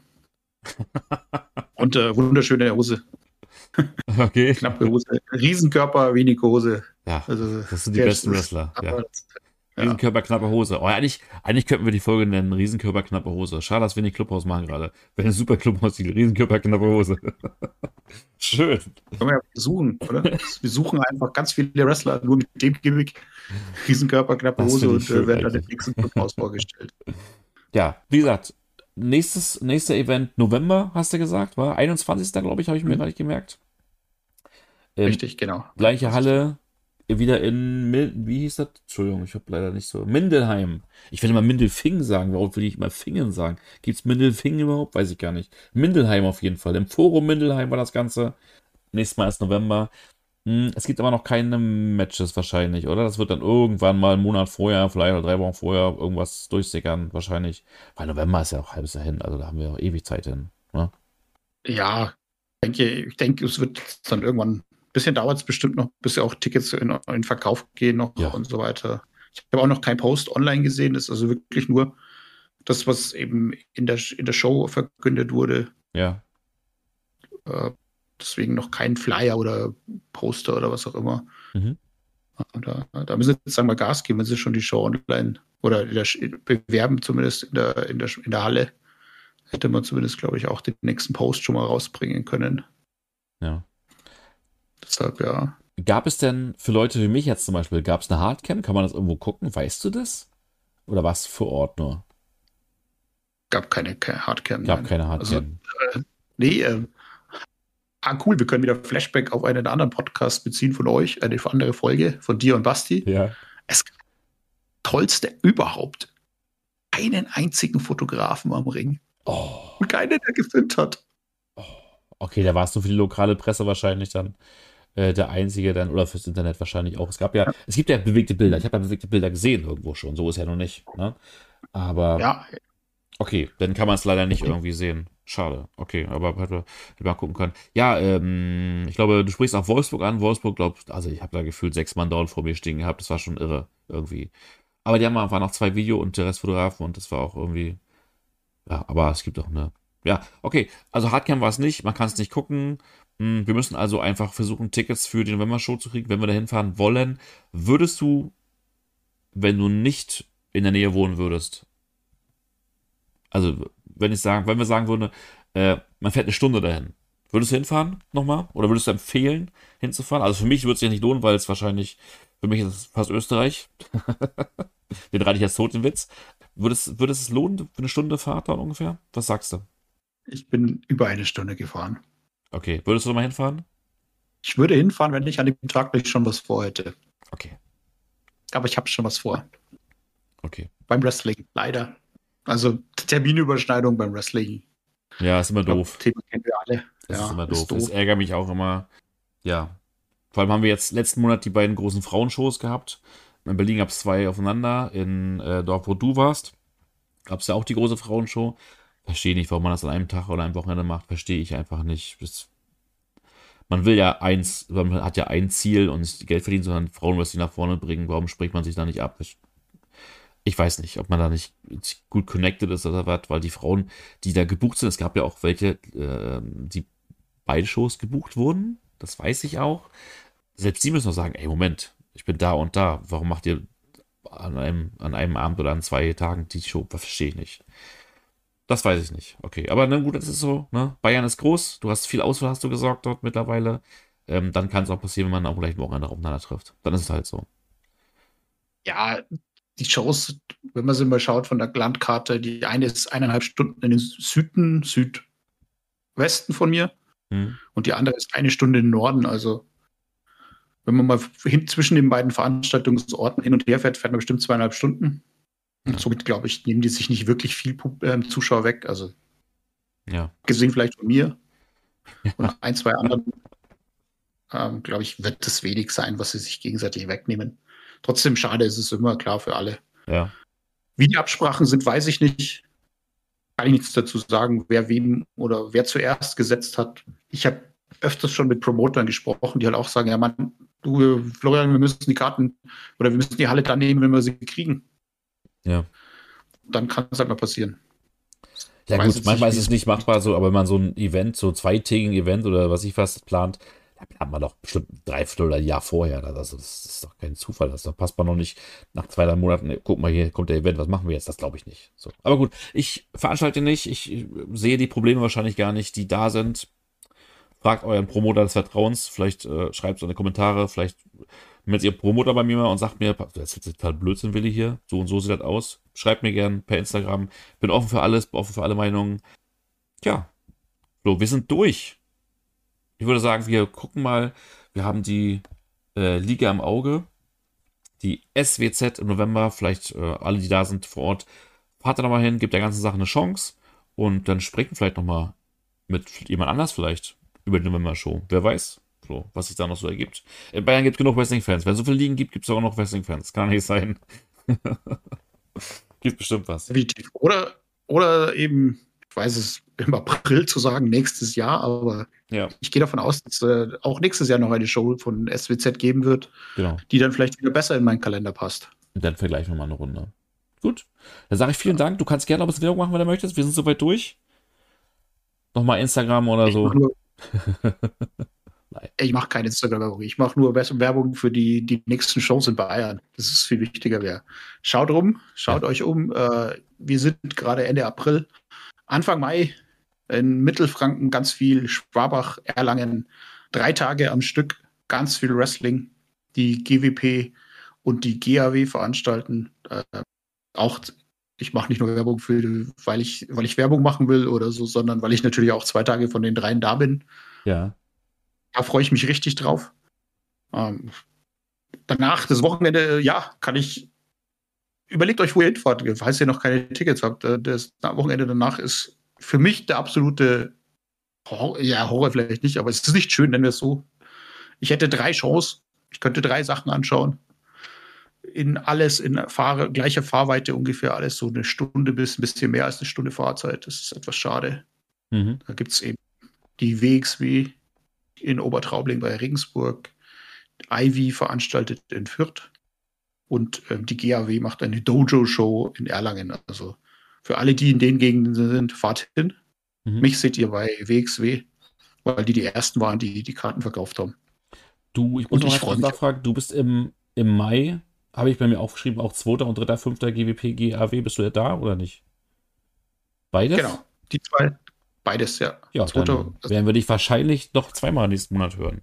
Und wunderschöne Hose. Okay. Knappe Hose. Riesenkörper, wenig Hose. Ja, Also, das sind die besten Wrestler. Ja. Ja. Riesenkörper, knappe Hose. Oh, eigentlich könnten wir die Folge nennen, Riesenkörper, knappe Hose. Schade, dass wir nicht Clubhaus machen gerade. Wäre ein super Clubhaus-Titel. Riesenkörper, knappe Hose. Schön. Können wir ja suchen, oder? Wir suchen einfach ganz viele Wrestler nur mit dem Gimmick. Riesenkörper, knappe Das Hose finde und ich schön werden dann den eigentlich. nächsten Clubhaus vorgestellt. Ja, wie gesagt, nächster Event November, hast du gesagt, war 21. glaube ich, habe ich mir gerade gemerkt. Richtig, genau. Gleiche Halle, wieder in, wie hieß das? Entschuldigung, ich habe leider nicht so. Mindelheim. Ich will immer Mindelfingen sagen. Warum will ich immer Fingen sagen? Gibt es Mindelfingen überhaupt? Weiß ich gar nicht. Mindelheim auf jeden Fall. Im Forum Mindelheim war das Ganze. Nächstes Mal ist November. Es gibt aber noch keine Matches wahrscheinlich, oder? Das wird dann irgendwann mal einen Monat vorher, vielleicht oder 3 Wochen vorher irgendwas durchsickern, wahrscheinlich. Weil November ist ja auch ein halbes Jahr hin, also da haben wir auch ewig Zeit hin. Ne? Ja, ich denke, es wird dann irgendwann, ein bisschen dauert es bestimmt noch, bis ja auch Tickets in Verkauf gehen noch Ja. und so weiter. Ich habe auch noch kein Post online gesehen, das ist also wirklich nur das, was eben in der Show verkündet wurde. Ja. Deswegen noch kein Flyer oder Poster oder was auch immer. Mhm. Da müssen sie jetzt sagen wir Gas geben, wenn sie schon die Show online oder bewerben, zumindest in der Halle. Hätte man zumindest, glaube ich, auch den nächsten Post schon mal rausbringen können. Ja. Deshalb, ja. Gab es denn für Leute wie mich jetzt zum Beispiel, gab es eine Hardcam? Kann man das irgendwo gucken? Weißt du das? Oder war es vor Ort nur? Gab keine Hardcam. Gab Nein. keine Also, Hardcam. nee, cool, wir können wieder Flashback auf einen anderen Podcast beziehen von euch, eine andere Folge von dir und Basti. Ja. Es tollste überhaupt. Einen einzigen Fotografen am Ring. Oh. Und keiner, der gefilmt hat. Okay, da warst du für die lokale Presse wahrscheinlich dann der Einzige dann, oder fürs Internet wahrscheinlich auch. Es gibt ja bewegte Bilder. Ich habe ja bewegte Bilder gesehen irgendwo schon. So ist ja noch nicht. Ne? Aber Ja, okay, dann kann man es leider nicht irgendwie sehen. Schade. Okay, aber hätte mal gucken können. Ja, ich glaube, du sprichst auch Wolfsburg an. Wolfsburg, glaubt, also ich habe da gefühlt 6 Mann down vor mir stehen gehabt. Das war schon irre irgendwie. Aber waren noch 2 Video- und der Rest Fotografen und das war auch irgendwie. Ja, aber es gibt auch eine. Ja, okay. Also Hardcam war es nicht. Man kann es nicht gucken. Wir müssen also einfach versuchen, Tickets für die November-Show zu kriegen, wenn wir da hinfahren wollen. Würdest du, wenn du nicht in der Nähe wohnen würdest, also wenn wir sagen würden, man fährt eine Stunde dahin, würdest du hinfahren nochmal? Oder würdest du empfehlen, hinzufahren? Also für mich würde es sich nicht lohnen, weil es wahrscheinlich, für mich ist es fast Österreich. Den reite ich jetzt tot, den Witz. Würde es lohnen für eine Stunde Fahrt dann ungefähr? Was sagst du? ich bin über eine Stunde gefahren. Okay, würdest du nochmal hinfahren? Ich würde hinfahren, wenn ich an dem Tag nicht schon was vorhätte. Okay, Aber ich habe schon was vor. okay. Beim Wrestling, leider. Also Terminüberschneidung beim Wrestling. Ja, ist immer Ich glaub, doof. Thema kennen wir alle. Das Ja, ist immer doof. ist Das doof. ärgert mich auch immer. Ja. Vor allem haben wir jetzt letzten Monat die beiden großen Frauenshows gehabt. In Berlin gab es 2 aufeinander. In dort, wo du warst, gab es ja auch die große Frauenshow. Verstehe nicht, warum man das an einem Tag oder einem Wochenende macht. Verstehe ich einfach nicht. Man will ja man hat ja ein Ziel und nicht Geld verdienen, sondern Frauenwrestling nach vorne bringen. Warum spricht man sich da nicht ab? Ich weiß nicht, ob man da nicht gut connected ist oder was, weil die Frauen, die da gebucht sind, es gab ja auch welche, die beide Shows gebucht wurden. Das weiß ich auch. Selbst die müssen noch sagen, ey, Moment, ich bin da und da. Warum macht ihr an einem Abend oder an 2 Tagen die Show? Das verstehe ich nicht. Das weiß ich nicht. Okay, aber na gut, das ist so. Ne? Bayern ist groß. Du hast viel Auswahl, hast du gesagt dort mittlerweile. Dann kann es auch passieren, wenn man auch gleich am Wochenende aufeinander trifft. Dann ist es halt so. Ja, die Shows, wenn man sie mal schaut von der Landkarte, die eine ist 1,5 Stunden in den Südwesten von mir Hm? und die andere ist 1 Stunde im Norden. Also wenn man mal zwischen den beiden Veranstaltungsorten hin und her fährt, fährt man bestimmt 2,5 Stunden. Und somit, glaube ich, nehmen die sich nicht wirklich viel Zuschauer weg. Also Ja. gesehen vielleicht von mir und ein, zwei anderen. glaube ich, wird es wenig sein, was sie sich gegenseitig wegnehmen. Trotzdem schade, ist es immer klar für alle. Ja. Wie die Absprachen sind, weiß ich nicht. Kann ich nichts dazu sagen, wer wem oder wer zuerst gesetzt hat. Ich habe öfters schon mit Promotern gesprochen, die halt auch sagen, ja Mann, du Florian, wir müssen die Karten oder wir müssen die Halle dann nehmen, wenn wir sie kriegen. Ja. Dann kann es halt mal passieren. Ja Weiß gut, jetzt manchmal nicht, ist wie es es nicht machbar, so, aber wenn man so ein Event, so zweitägigen Event oder was ich was plant, da plant man doch bestimmt 3 Viertel oder ein Jahr vorher. Also das ist doch kein Zufall. Da passt man noch nicht nach 2, 3 Monaten, guck mal, hier kommt der Event, was machen wir jetzt? Das glaube ich nicht. So. Aber gut, ich veranstalte nicht, ich sehe die Probleme wahrscheinlich gar nicht, die da sind. Fragt euren Promoter des Vertrauens, vielleicht schreibt so in die Kommentare, vielleicht meldet ihr Promoter bei mir mal und sagt mir, das ist total Blödsinn, Willi hier, so und so sieht das aus. Schreibt mir gern per Instagram. Bin offen für alles, bin offen für alle Meinungen. Ja, so, wir sind durch. Ich würde sagen, wir gucken mal, wir haben die Liga im Auge, die SWZ im November, vielleicht alle, die da sind vor Ort, fahrt da nochmal hin, gibt der ganzen Sache eine Chance und dann sprechen wir vielleicht nochmal mit jemand anders vielleicht über die November-Show. Wer weiß, so, was sich da noch so ergibt. In Bayern gibt es genug Wrestling-Fans. Wenn es so viele Ligen gibt, gibt es auch noch Wrestling-Fans. Kann nicht sein. Gibt bestimmt was. definitiv. Oder eben, ich weiß es im April zu sagen, nächstes Jahr, aber Ja, ich gehe davon aus, dass auch nächstes Jahr noch eine Show von SWZ geben wird, genau. die dann vielleicht wieder besser in meinen Kalender passt. Und dann vergleichen wir mal eine Runde. Gut. Dann sage ich vielen Dank. Du kannst gerne noch ein bisschen Werbung machen, wenn du möchtest. Wir sind soweit durch. Nochmal Instagram oder so. Nein. Ich mache keine Instagram-Werbung. Ich mache nur Werbung für die nächsten Shows in Bayern. Das ist viel wichtiger. Schaut euch um. Wir sind gerade Ende April. Anfang Mai in Mittelfranken ganz viel, Schwabach, Erlangen, 3 Tage am Stück, ganz viel Wrestling. Die GWP und die GAW veranstalten. Auch, ich mache nicht nur Werbung weil ich Werbung machen will oder so, sondern weil ich natürlich auch 2 Tage von den 3 da bin. Ja. Da freue ich mich richtig drauf. Danach, das Wochenende, überlegt euch, wo ihr hinfahrt, falls ihr noch keine Tickets habt. Das Wochenende danach ist für mich der absolute Horror vielleicht nicht, aber es ist nicht schön, nennen wir es so. Ich hätte 3 Shows, ich könnte 3 Sachen anschauen. Alles in gleicher Fahrweite ungefähr, alles so eine Stunde bis ein bisschen mehr als eine Stunde Fahrzeit. Das ist etwas schade. Mhm. Da gibt es eben die WXW in Obertraubling bei Regensburg, Ivy veranstaltet in Fürth und die GAW macht eine Dojo-Show in Erlangen. Also für alle, die in den Gegenden sind, fahrt hin. Mhm. Mich seht ihr bei WXW, weil die ersten waren, die Karten verkauft haben. Du, ich muss noch etwas nachfragen. Du bist im Mai, habe ich bei mir aufgeschrieben, auch 2. und 3., 5. GWP, GAW. Bist du ja da oder nicht? Beides? Genau, die 2. Beides, ja. Ja, dann werden wir dich wahrscheinlich noch 2-mal nächsten Monat hören.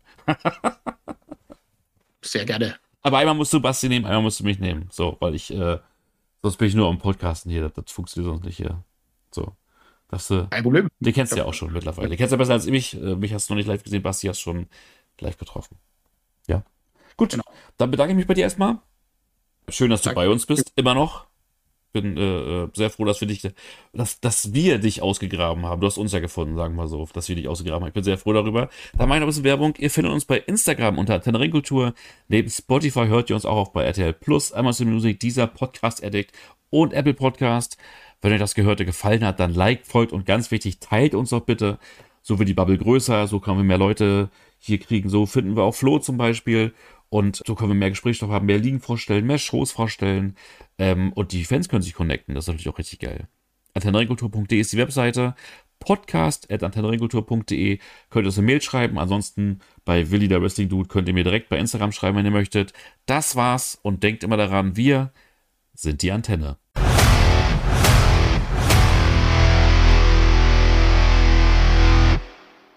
Sehr gerne. Aber einmal musst du Basti nehmen, einmal musst du mich nehmen. So, weil sonst bin ich nur am Podcasten hier. Das funktioniert sonst nicht hier. So. Kein Problem. Den kennst du ja auch schon mittlerweile. Den kennst du ja besser als mich. Mich hast du noch nicht live gesehen, Basti hast schon live getroffen. Ja. Gut, genau. Dann bedanke ich mich bei dir erstmal. Schön, dass du bei uns bist, immer noch. Bin sehr froh, dass wir dich ausgegraben haben. Du hast uns ja gefunden, sagen wir mal so, dass wir dich ausgegraben haben. Ich bin sehr froh darüber. Da mache ich noch ein bisschen Werbung. Ihr findet uns bei Instagram unter Antenne Ringkultur. Neben Spotify hört ihr uns auch bei RTL Plus, Amazon Music, dieser Podcast Addict und Apple Podcast. Wenn euch das Gehörte gefallen hat, dann liked, folgt und ganz wichtig, teilt uns doch bitte. So wird die Bubble größer, so können wir mehr Leute hier kriegen. So finden wir auch Flo zum Beispiel. Und so können wir mehr Gesprächsstoff haben, mehr Ligen vorstellen, mehr Shows vorstellen. Und die Fans können sich connecten. Das ist natürlich auch richtig geil. AntenneRingkultur.de ist die Webseite. Podcast@antennerinkultur.de könnt ihr uns eine Mail schreiben. Ansonsten bei Willi der Wrestling Dude könnt ihr mir direkt bei Instagram schreiben, wenn ihr möchtet. Das war's und denkt immer daran, wir sind die Antenne.